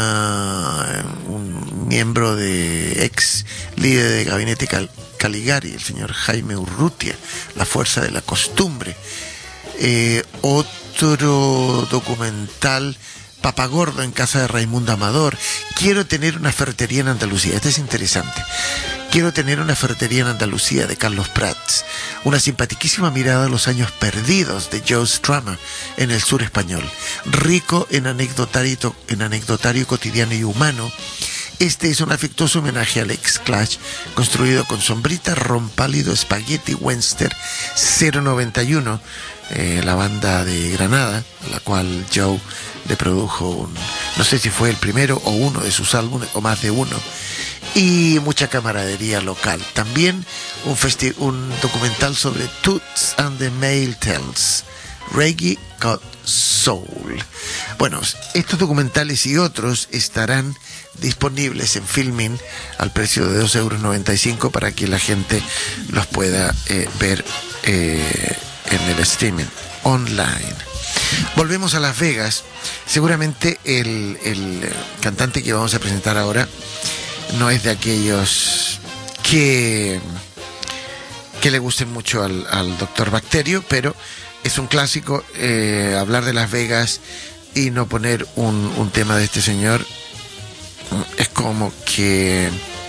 uh, un miembro de ex líder de gabinete Cal Caligari, el señor Jaime Urrutia, La Fuerza de la Costumbre, eh, otro documental, Papagordo en casa de Raimundo Amador, Quiero tener una ferretería en Andalucía, este es interesante, Quiero tener una ferretería en Andalucía, de Carlos Prats, una simpaticísima mirada a los años perdidos de Joe Strummer en el sur español, rico en anecdotario, en anecdotario cotidiano y humano. Este es un afectuoso homenaje al ex Clash, construido con sombrita, ron pálido, Spaghetti Webster cero noventa y uno, eh, la banda de Granada, a la cual Joe le produjo un, no sé si fue el primero o uno de sus álbumes, o más de uno, y mucha camaradería local. También un, festi un documental sobre Toots and the Maytals, Reggae Got Soul. Bueno, estos documentales y otros estarán disponibles en Filmin al precio de dos euros noventa y cinco para que la gente los pueda eh, ver eh, en el streaming online. Volvemos a Las Vegas. Seguramente el, el cantante que vamos a presentar ahora no es de aquellos que, que le gusten mucho al, al doctor Bacterio, pero es un clásico eh, hablar de Las Vegas y no poner un, un tema de este señor. Es como que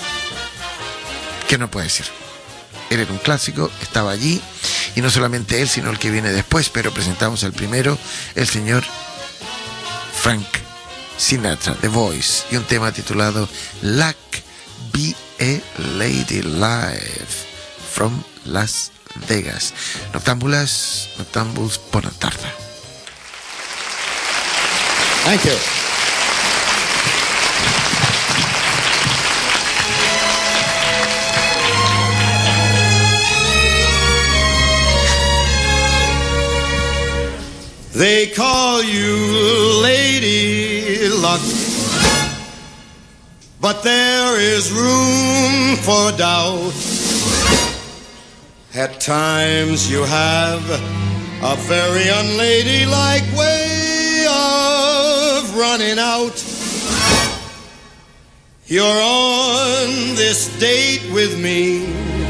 que no puede ser. Él era un clásico, estaba allí, y no solamente él, sino el que viene después, pero presentamos al primero, el señor Frank Sinatra, The Voice, y un tema titulado Luck Be a Lady Live from Las Vegas. Noctámbulas, noctámbuls, buena tarde. Thank you. They call you Lady Luck, but there is room for doubt. At times you have a very unladylike way of running out. You're on this date with me.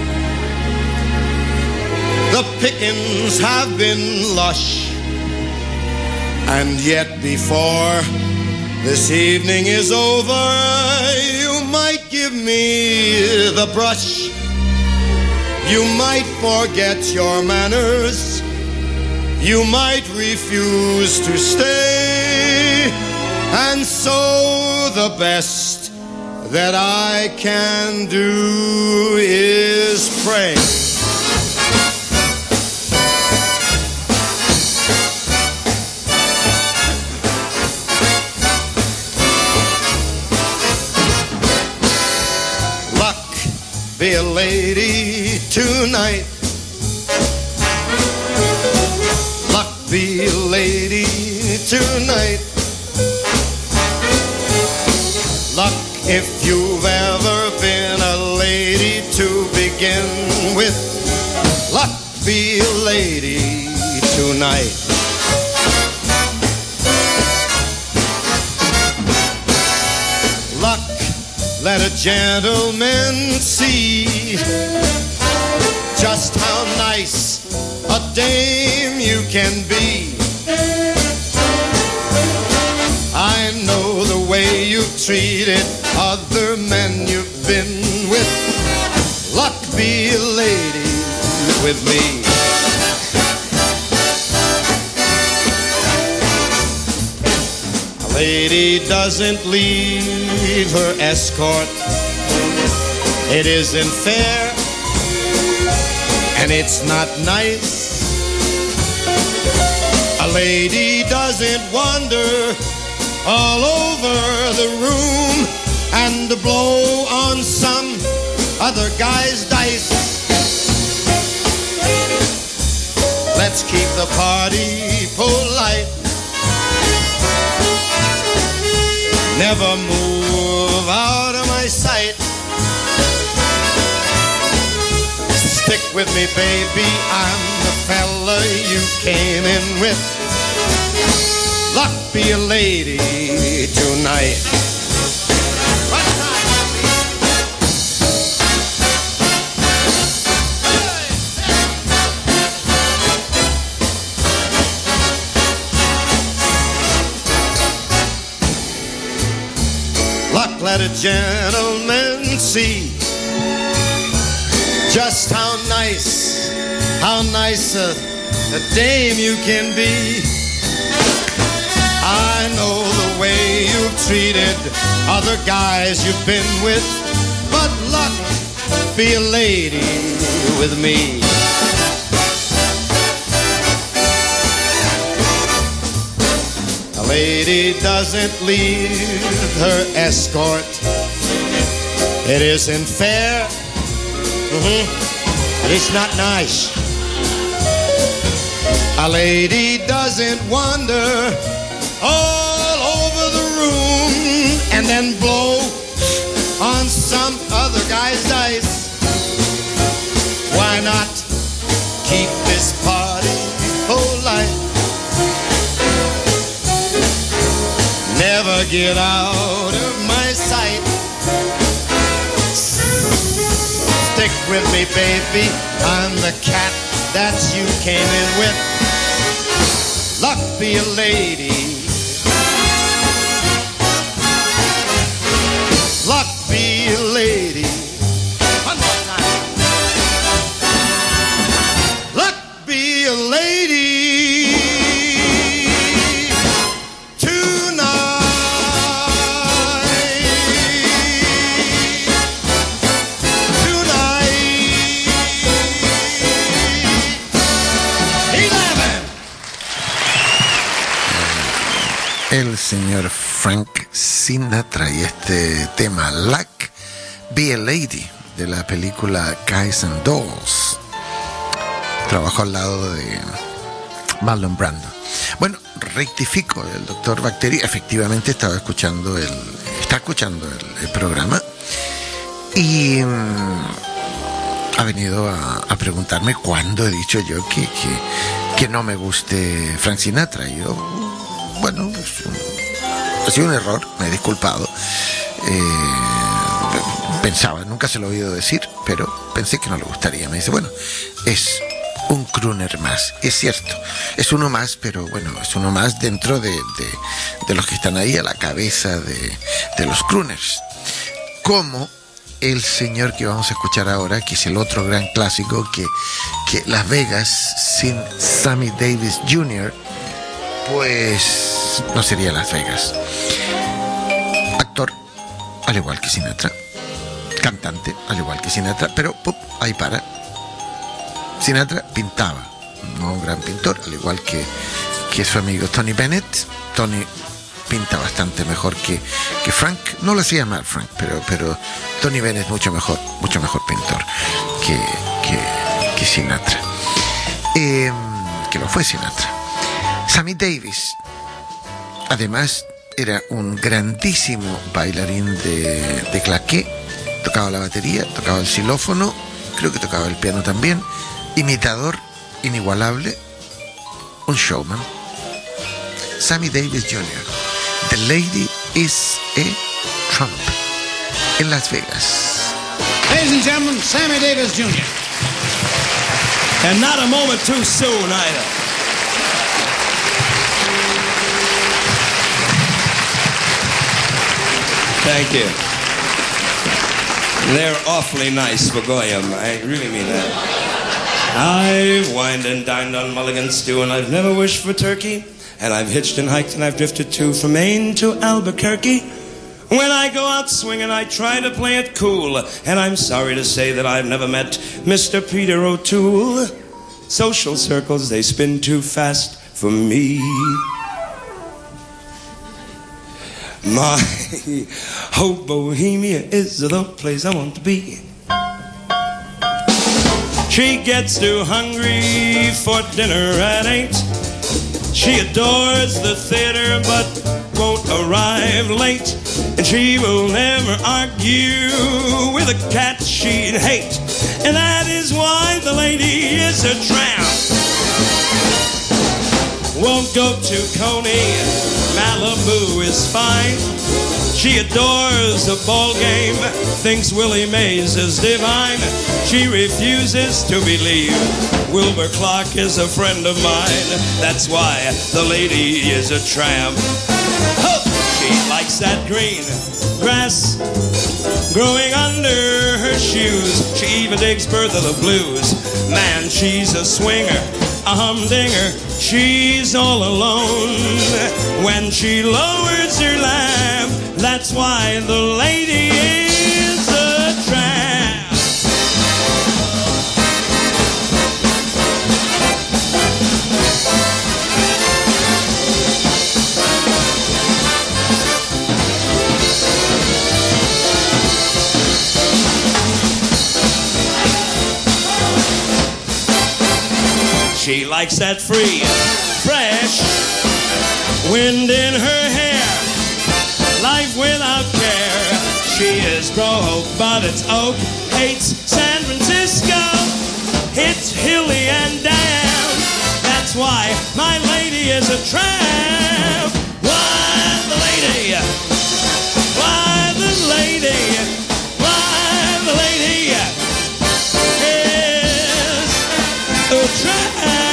The pickings have been lush, and yet before this evening is over, you might give me the brush. You might forget your manners. You might refuse to stay. And so the best that I can do is pray. Be a lady tonight. Luck, be a lady tonight. Luck, if you've ever been a lady to begin with. Luck, be a lady tonight. Luck, let a gentleman see just how nice a dame you can be. I know the way you've treated other men you've been with. Luck, be a lady with me. A lady doesn't leave her escort. It isn't fair, and it's not nice. A lady doesn't wander all over the room and blow on some other guy's dice. Let's keep the party polite. Never move out of my sight. Stick with me, baby, I'm the fella you came in with. Luck, be a lady tonight. Luck, let a gentleman see just how nice, how nice a, a dame you can be. I know the way you've treated other guys you've been with, but luck, be a lady with me. A lady doesn't leave her escort. It isn't fair. Mm-hmm. It's not nice. A lady doesn't wander all over the room and then blow on some other guy's dice. Why not keep this party polite? Never get out of my sight. Stick with me, baby, I'm the cat that you came in with. Luck, be a lady. Luck, be a lady. One more time. Luck, be a lady tonight. Tonight. Eleven. El señor Frank Sinatra y este tema Luck, Be a Lady de la película Guys and Dolls. Trabajó al lado de Marlon Brando. Bueno, rectifico, el doctor Bacteri efectivamente estaba escuchando el, está escuchando el, el programa y um, ha venido a, a preguntarme cuándo he dicho yo que, que, que no me guste Frank Sinatra. Y yo, bueno, pues, ha sido un error, me he disculpado. Eh, pensaba, nunca se lo he oído decir, pero pensé que no le gustaría. Me dice, bueno, es un crooner más. Es cierto, es uno más, pero bueno, es uno más dentro de, de, de los que están ahí a la cabeza de, de los crooners. Como el señor que vamos a escuchar ahora, que es el otro gran clásico, que, que Las Vegas sin Sammy Davis junior, pues no sería Las Vegas. Actor, al igual que Sinatra. Cantante, al igual que Sinatra, pero ¡pum!, ahí para. Sinatra pintaba, no un gran pintor, al igual que, que su amigo Tony Bennett. Tony pinta bastante mejor que, que Frank. No lo hacía mal Frank, pero, pero Tony Bennett mucho mejor, mucho mejor pintor que, que, que Sinatra. Eh, que lo fue Sinatra. Sammy Davis, además, era un grandísimo bailarín de, de claqué. Tocaba la batería, tocaba el xilófono, creo que tocaba el piano también. Imitador inigualable, un showman. Sammy Davis junior The Lady is a Trump, en Las Vegas. Ladies and gentlemen, Sammy Davis junior And not a moment too soon either. Thank you. They're awfully nice for Goyam. I really mean that. I've wined and dined on mulligan stew, and I've never wished for turkey. And I've hitched and hiked, and I've drifted too from Maine to Albuquerque. When I go out swinging, I try to play it cool. And I'm sorry to say that I've never met Mister Peter O'Toole. Social circles, they spin too fast for me. My whole Bohemia is the place I want to be. She gets too hungry for dinner at eight. She adores the theater but won't arrive late. And she will never argue with a cat she'd hate. And that is why the lady is a tramp. Won't go to Coney, Malibu is fine. She adores the ball game, thinks Willie Mays is divine. She refuses to believe Wilbur Clark is a friend of mine. That's why the lady is a tramp. Oh, she likes that green grass growing under her shoes. She even digs Bertha the Blues. Man, she's a swinger, a humdinger. She's all alone when she lowers her laugh. That's why the lady is a tramp. She likes that free, fresh wind in her hair, life without care. She is broke, but it's oak, hates San Francisco. It's hilly and damn. That's why my lady is a tramp. Why the lady? Why the lady? Why the lady is a tramp?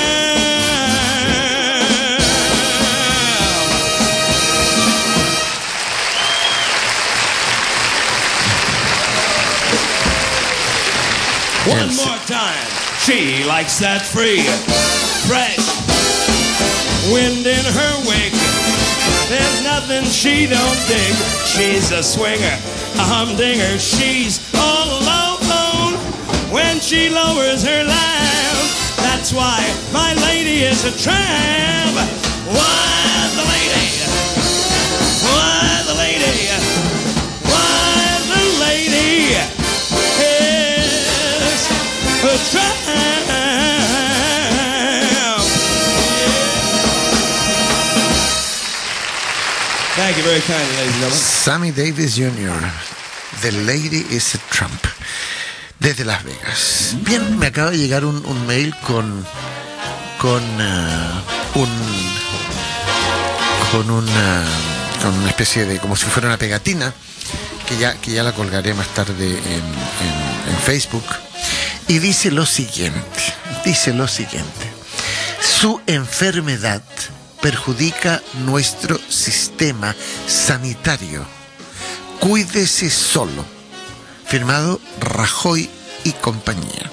One more time. She likes that free, fresh wind in her wake. There's nothing she don't dig. She's a swinger, a humdinger. She's all alone when she lowers her lamp. That's why my lady is a tramp. Why the lady? Why the lady? Why the lady is a tramp? Thank you very kindly, ladies and gentlemen. Sammy Davis junior The Lady is a Trump, desde Las Vegas. Bien, me acaba de llegar un, un mail con con uh, un con una con una especie de, como si fuera una pegatina, que ya que ya la colgaré más tarde en, en, en Facebook, y dice lo siguiente. dice lo siguiente: su enfermedad perjudica nuestro sistema sanitario. Cuídese solo. Firmado Rajoy y compañía.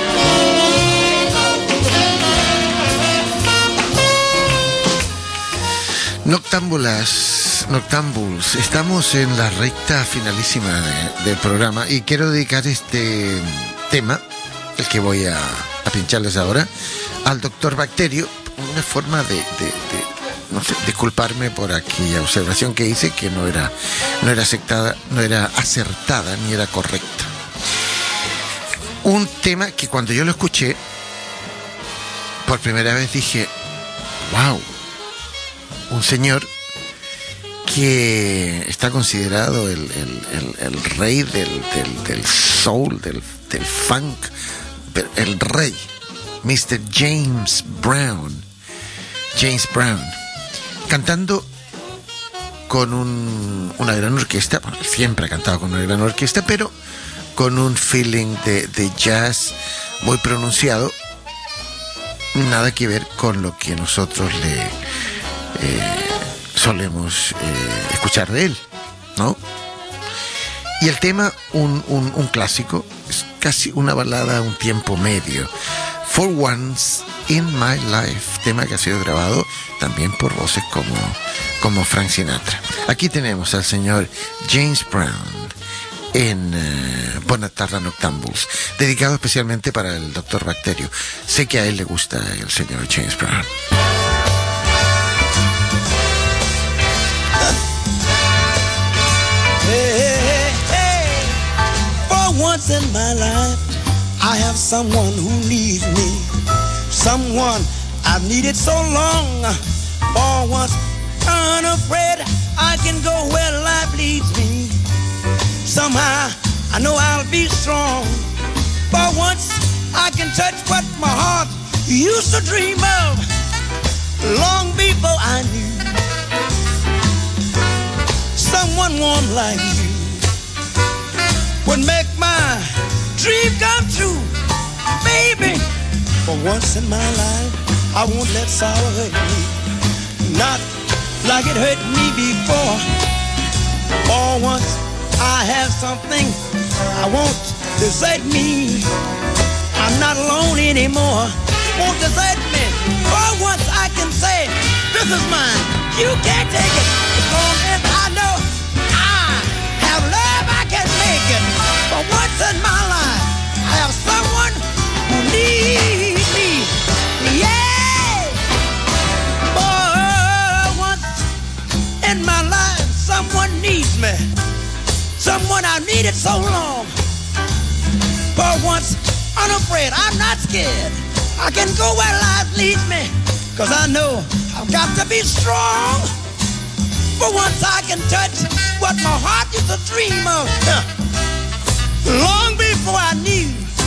Noctámbulas, noctámbuls, estamos en la recta finalísima de, del programa y quiero dedicar este tema, el que voy a, a pincharles ahora, al doctor Bacterio, una forma de, de, de, no sé, disculparme por aquella observación que hice que no era, no era aceptada, no era acertada ni era correcta. Un tema que cuando yo lo escuché por primera vez dije, wow, un señor que está considerado el, el, el, el rey del, del, del soul, del, del funk, el rey, mister James Brown, James Brown, cantando con un, una gran orquesta. Bueno, siempre ha cantado con una gran orquesta, pero con un feeling de, de jazz muy pronunciado, nada que ver con lo que nosotros le eh, solemos eh, escuchar de él, ¿no? Y el tema, un, un, un clásico, es casi una balada a un tiempo medio. For Once in My Life, tema que ha sido grabado también por voces como, como Frank Sinatra. Aquí tenemos al señor James Brown en uh, Bonatarra Noctambuls, dedicado especialmente para el doctor Bacterio. Sé que a él le gusta el señor James Brown. Hey, hey, hey. For once in my life, I have someone who needs me. Someone I've needed so long. For once, unafraid, I can go where life leads me. Somehow, I know I'll be strong. For once, I can touch what my heart used to dream of long before I knew someone warm like you would make my dream come true. Baby, for once in my life, I won't let sorrow hurt me, not like it hurt me before. For once, I have something I want to desert me. I'm not alone anymore. Won't desert me. For once I can say, this is mine. You can't take it. As long as I know I have love, I can make it. For once in my life, I have someone who needs me. Yeah. For once in my life, someone needs me. Someone I needed so long. For once, unafraid, I'm not scared. I can go where life leads me, cause I know I've got to be strong. For once I can touch what my heart used to dream of, long before I knew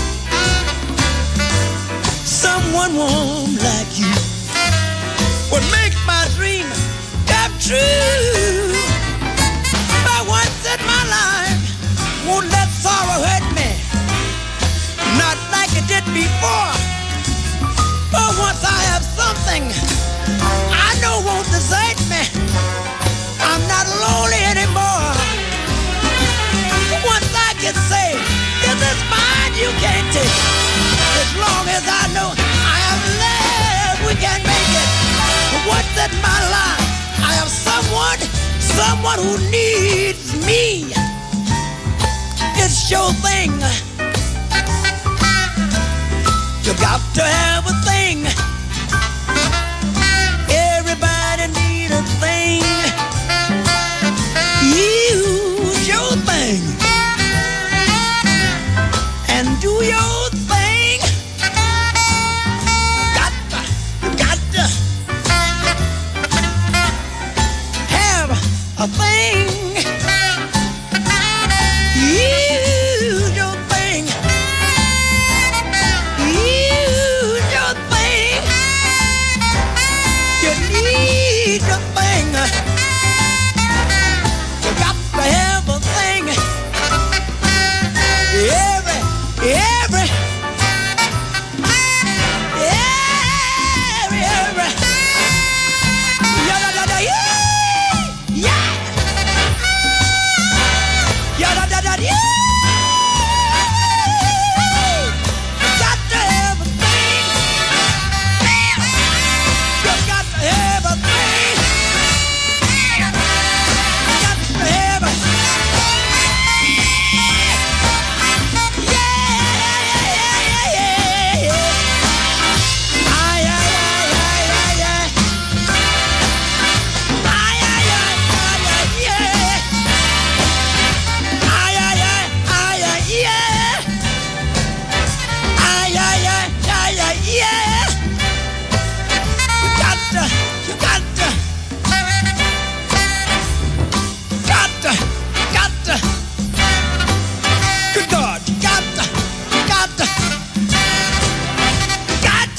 someone warm like you would make my dream come true. For once in my life, won't let sorrow hurt me, not like it did before. For once I have something I know won't desert me. I'm not lonely anymore. For once I can say, this is mine, you can't take it. As long as I know I have love, we can make it. For once in my life, I have someone, someone who needs me. It's your thing. You got to have a thing. Everybody need a thing. Use your thing and do your thing. Got to, got to have a thing. Use your thing. Use your thing.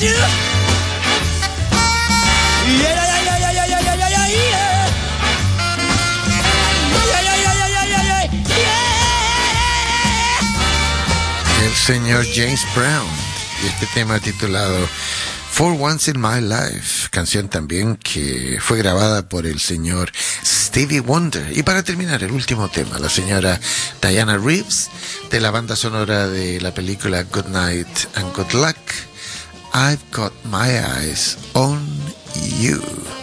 you. Yeah, yeah, yeah, yeah, yeah, yeah, yeah, yeah, yeah, yeah. Yeah, yeah, yeah, yeah, yeah, yeah, yeah. El señor James Brown y este tema titulado For Once in My Life, canción también que fue grabada por el señor Stevie Wonder. Y para terminar, el último tema, la señora Diana Reeves, de la banda sonora de la película Good Night and Good Luck, I've Got My Eyes on You.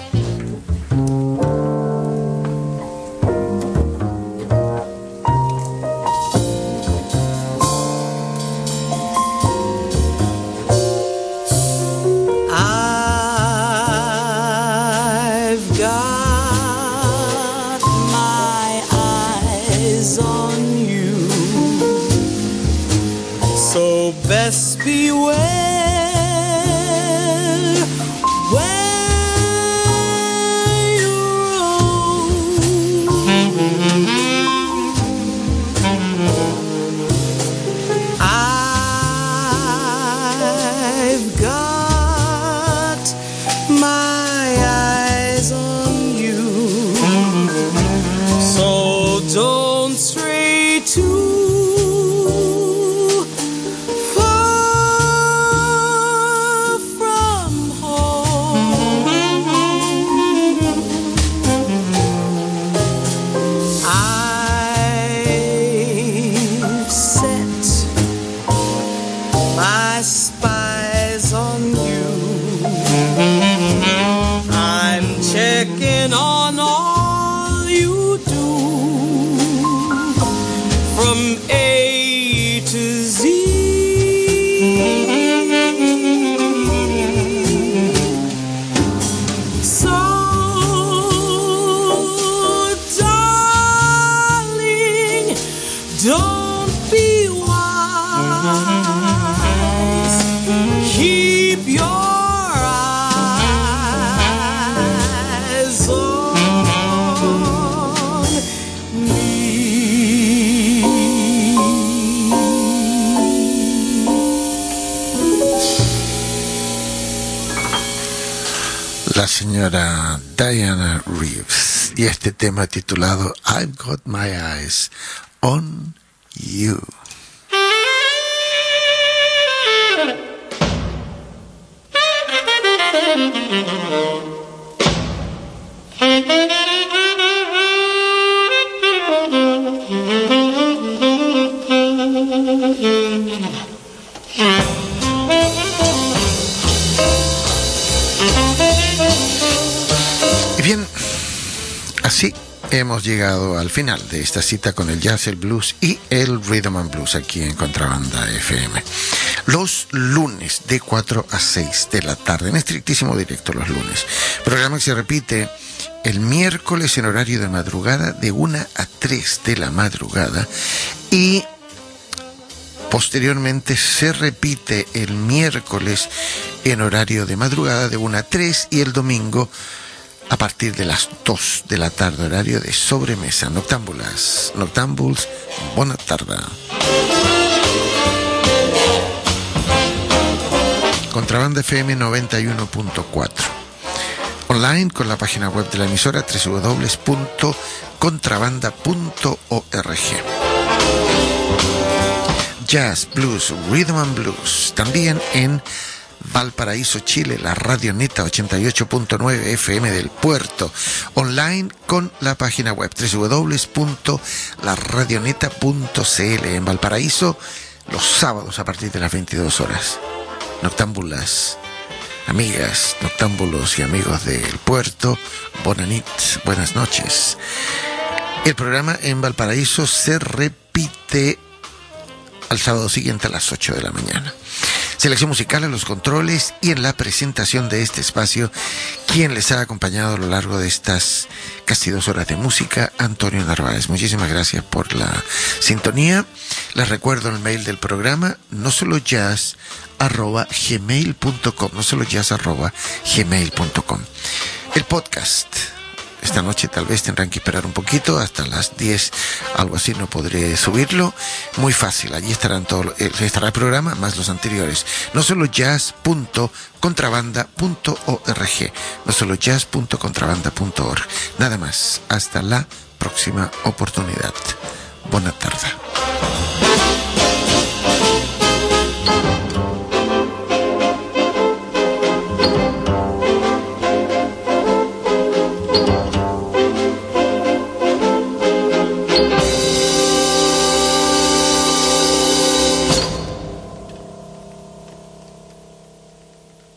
Best beware where you roam. I've got my eyes on you, so don't stray too on all you do from A to Z. So, darling, don't be wise. Keep your la señora Diana Reeves y este tema titulado I've Got My Eyes on You. Bien, así hemos llegado al final de esta cita con el jazz, el blues y el rhythm and blues aquí en Contrabanda F M. Los lunes de cuatro a seis de la tarde, en estrictísimo directo los lunes. Programa que se repite el miércoles en horario de madrugada de una a tres de la madrugada y posteriormente se repite el miércoles en horario de madrugada de una a tres y el domingo a partir de las dos de la tarde, horario de sobremesa. Noctámbulas, noctámbuls, buena tarde. Contrabanda F M noventa y uno punto cuatro. Online con la página web de la emisora doble u doble u doble u punto contrabanda punto org. Jazz, blues, rhythm and blues. También en Valparaíso, Chile, la Radioneta ochenta y ocho punto nueve F M del Puerto, online con la página web doble u doble u doble u punto la radioneta punto c l. En Valparaíso, los sábados a partir de las veintidós horas. Noctámbulas, amigas, noctámbulos y amigos del Puerto, bona nit, buenas noches. El programa en Valparaíso se repite al sábado siguiente a las ocho de la mañana. Selección musical a los controles y en la presentación de este espacio, quien les ha acompañado a lo largo de estas casi dos horas de música, Antonio Narváez. Muchísimas gracias por la sintonía. Les recuerdo el mail del programa, no solo jazz arroba gmail punto com, no solo jazz arroba gmail punto com. El podcast esta noche tal vez tendrán que esperar un poquito, hasta las diez, algo así, no podré subirlo. Muy fácil, allí estarán todo, estará el programa más los anteriores. No solo jazz punto contrabanda punto org, no solo jazz punto contrabanda punto org. Nada más, hasta la próxima oportunidad. Buena tarde.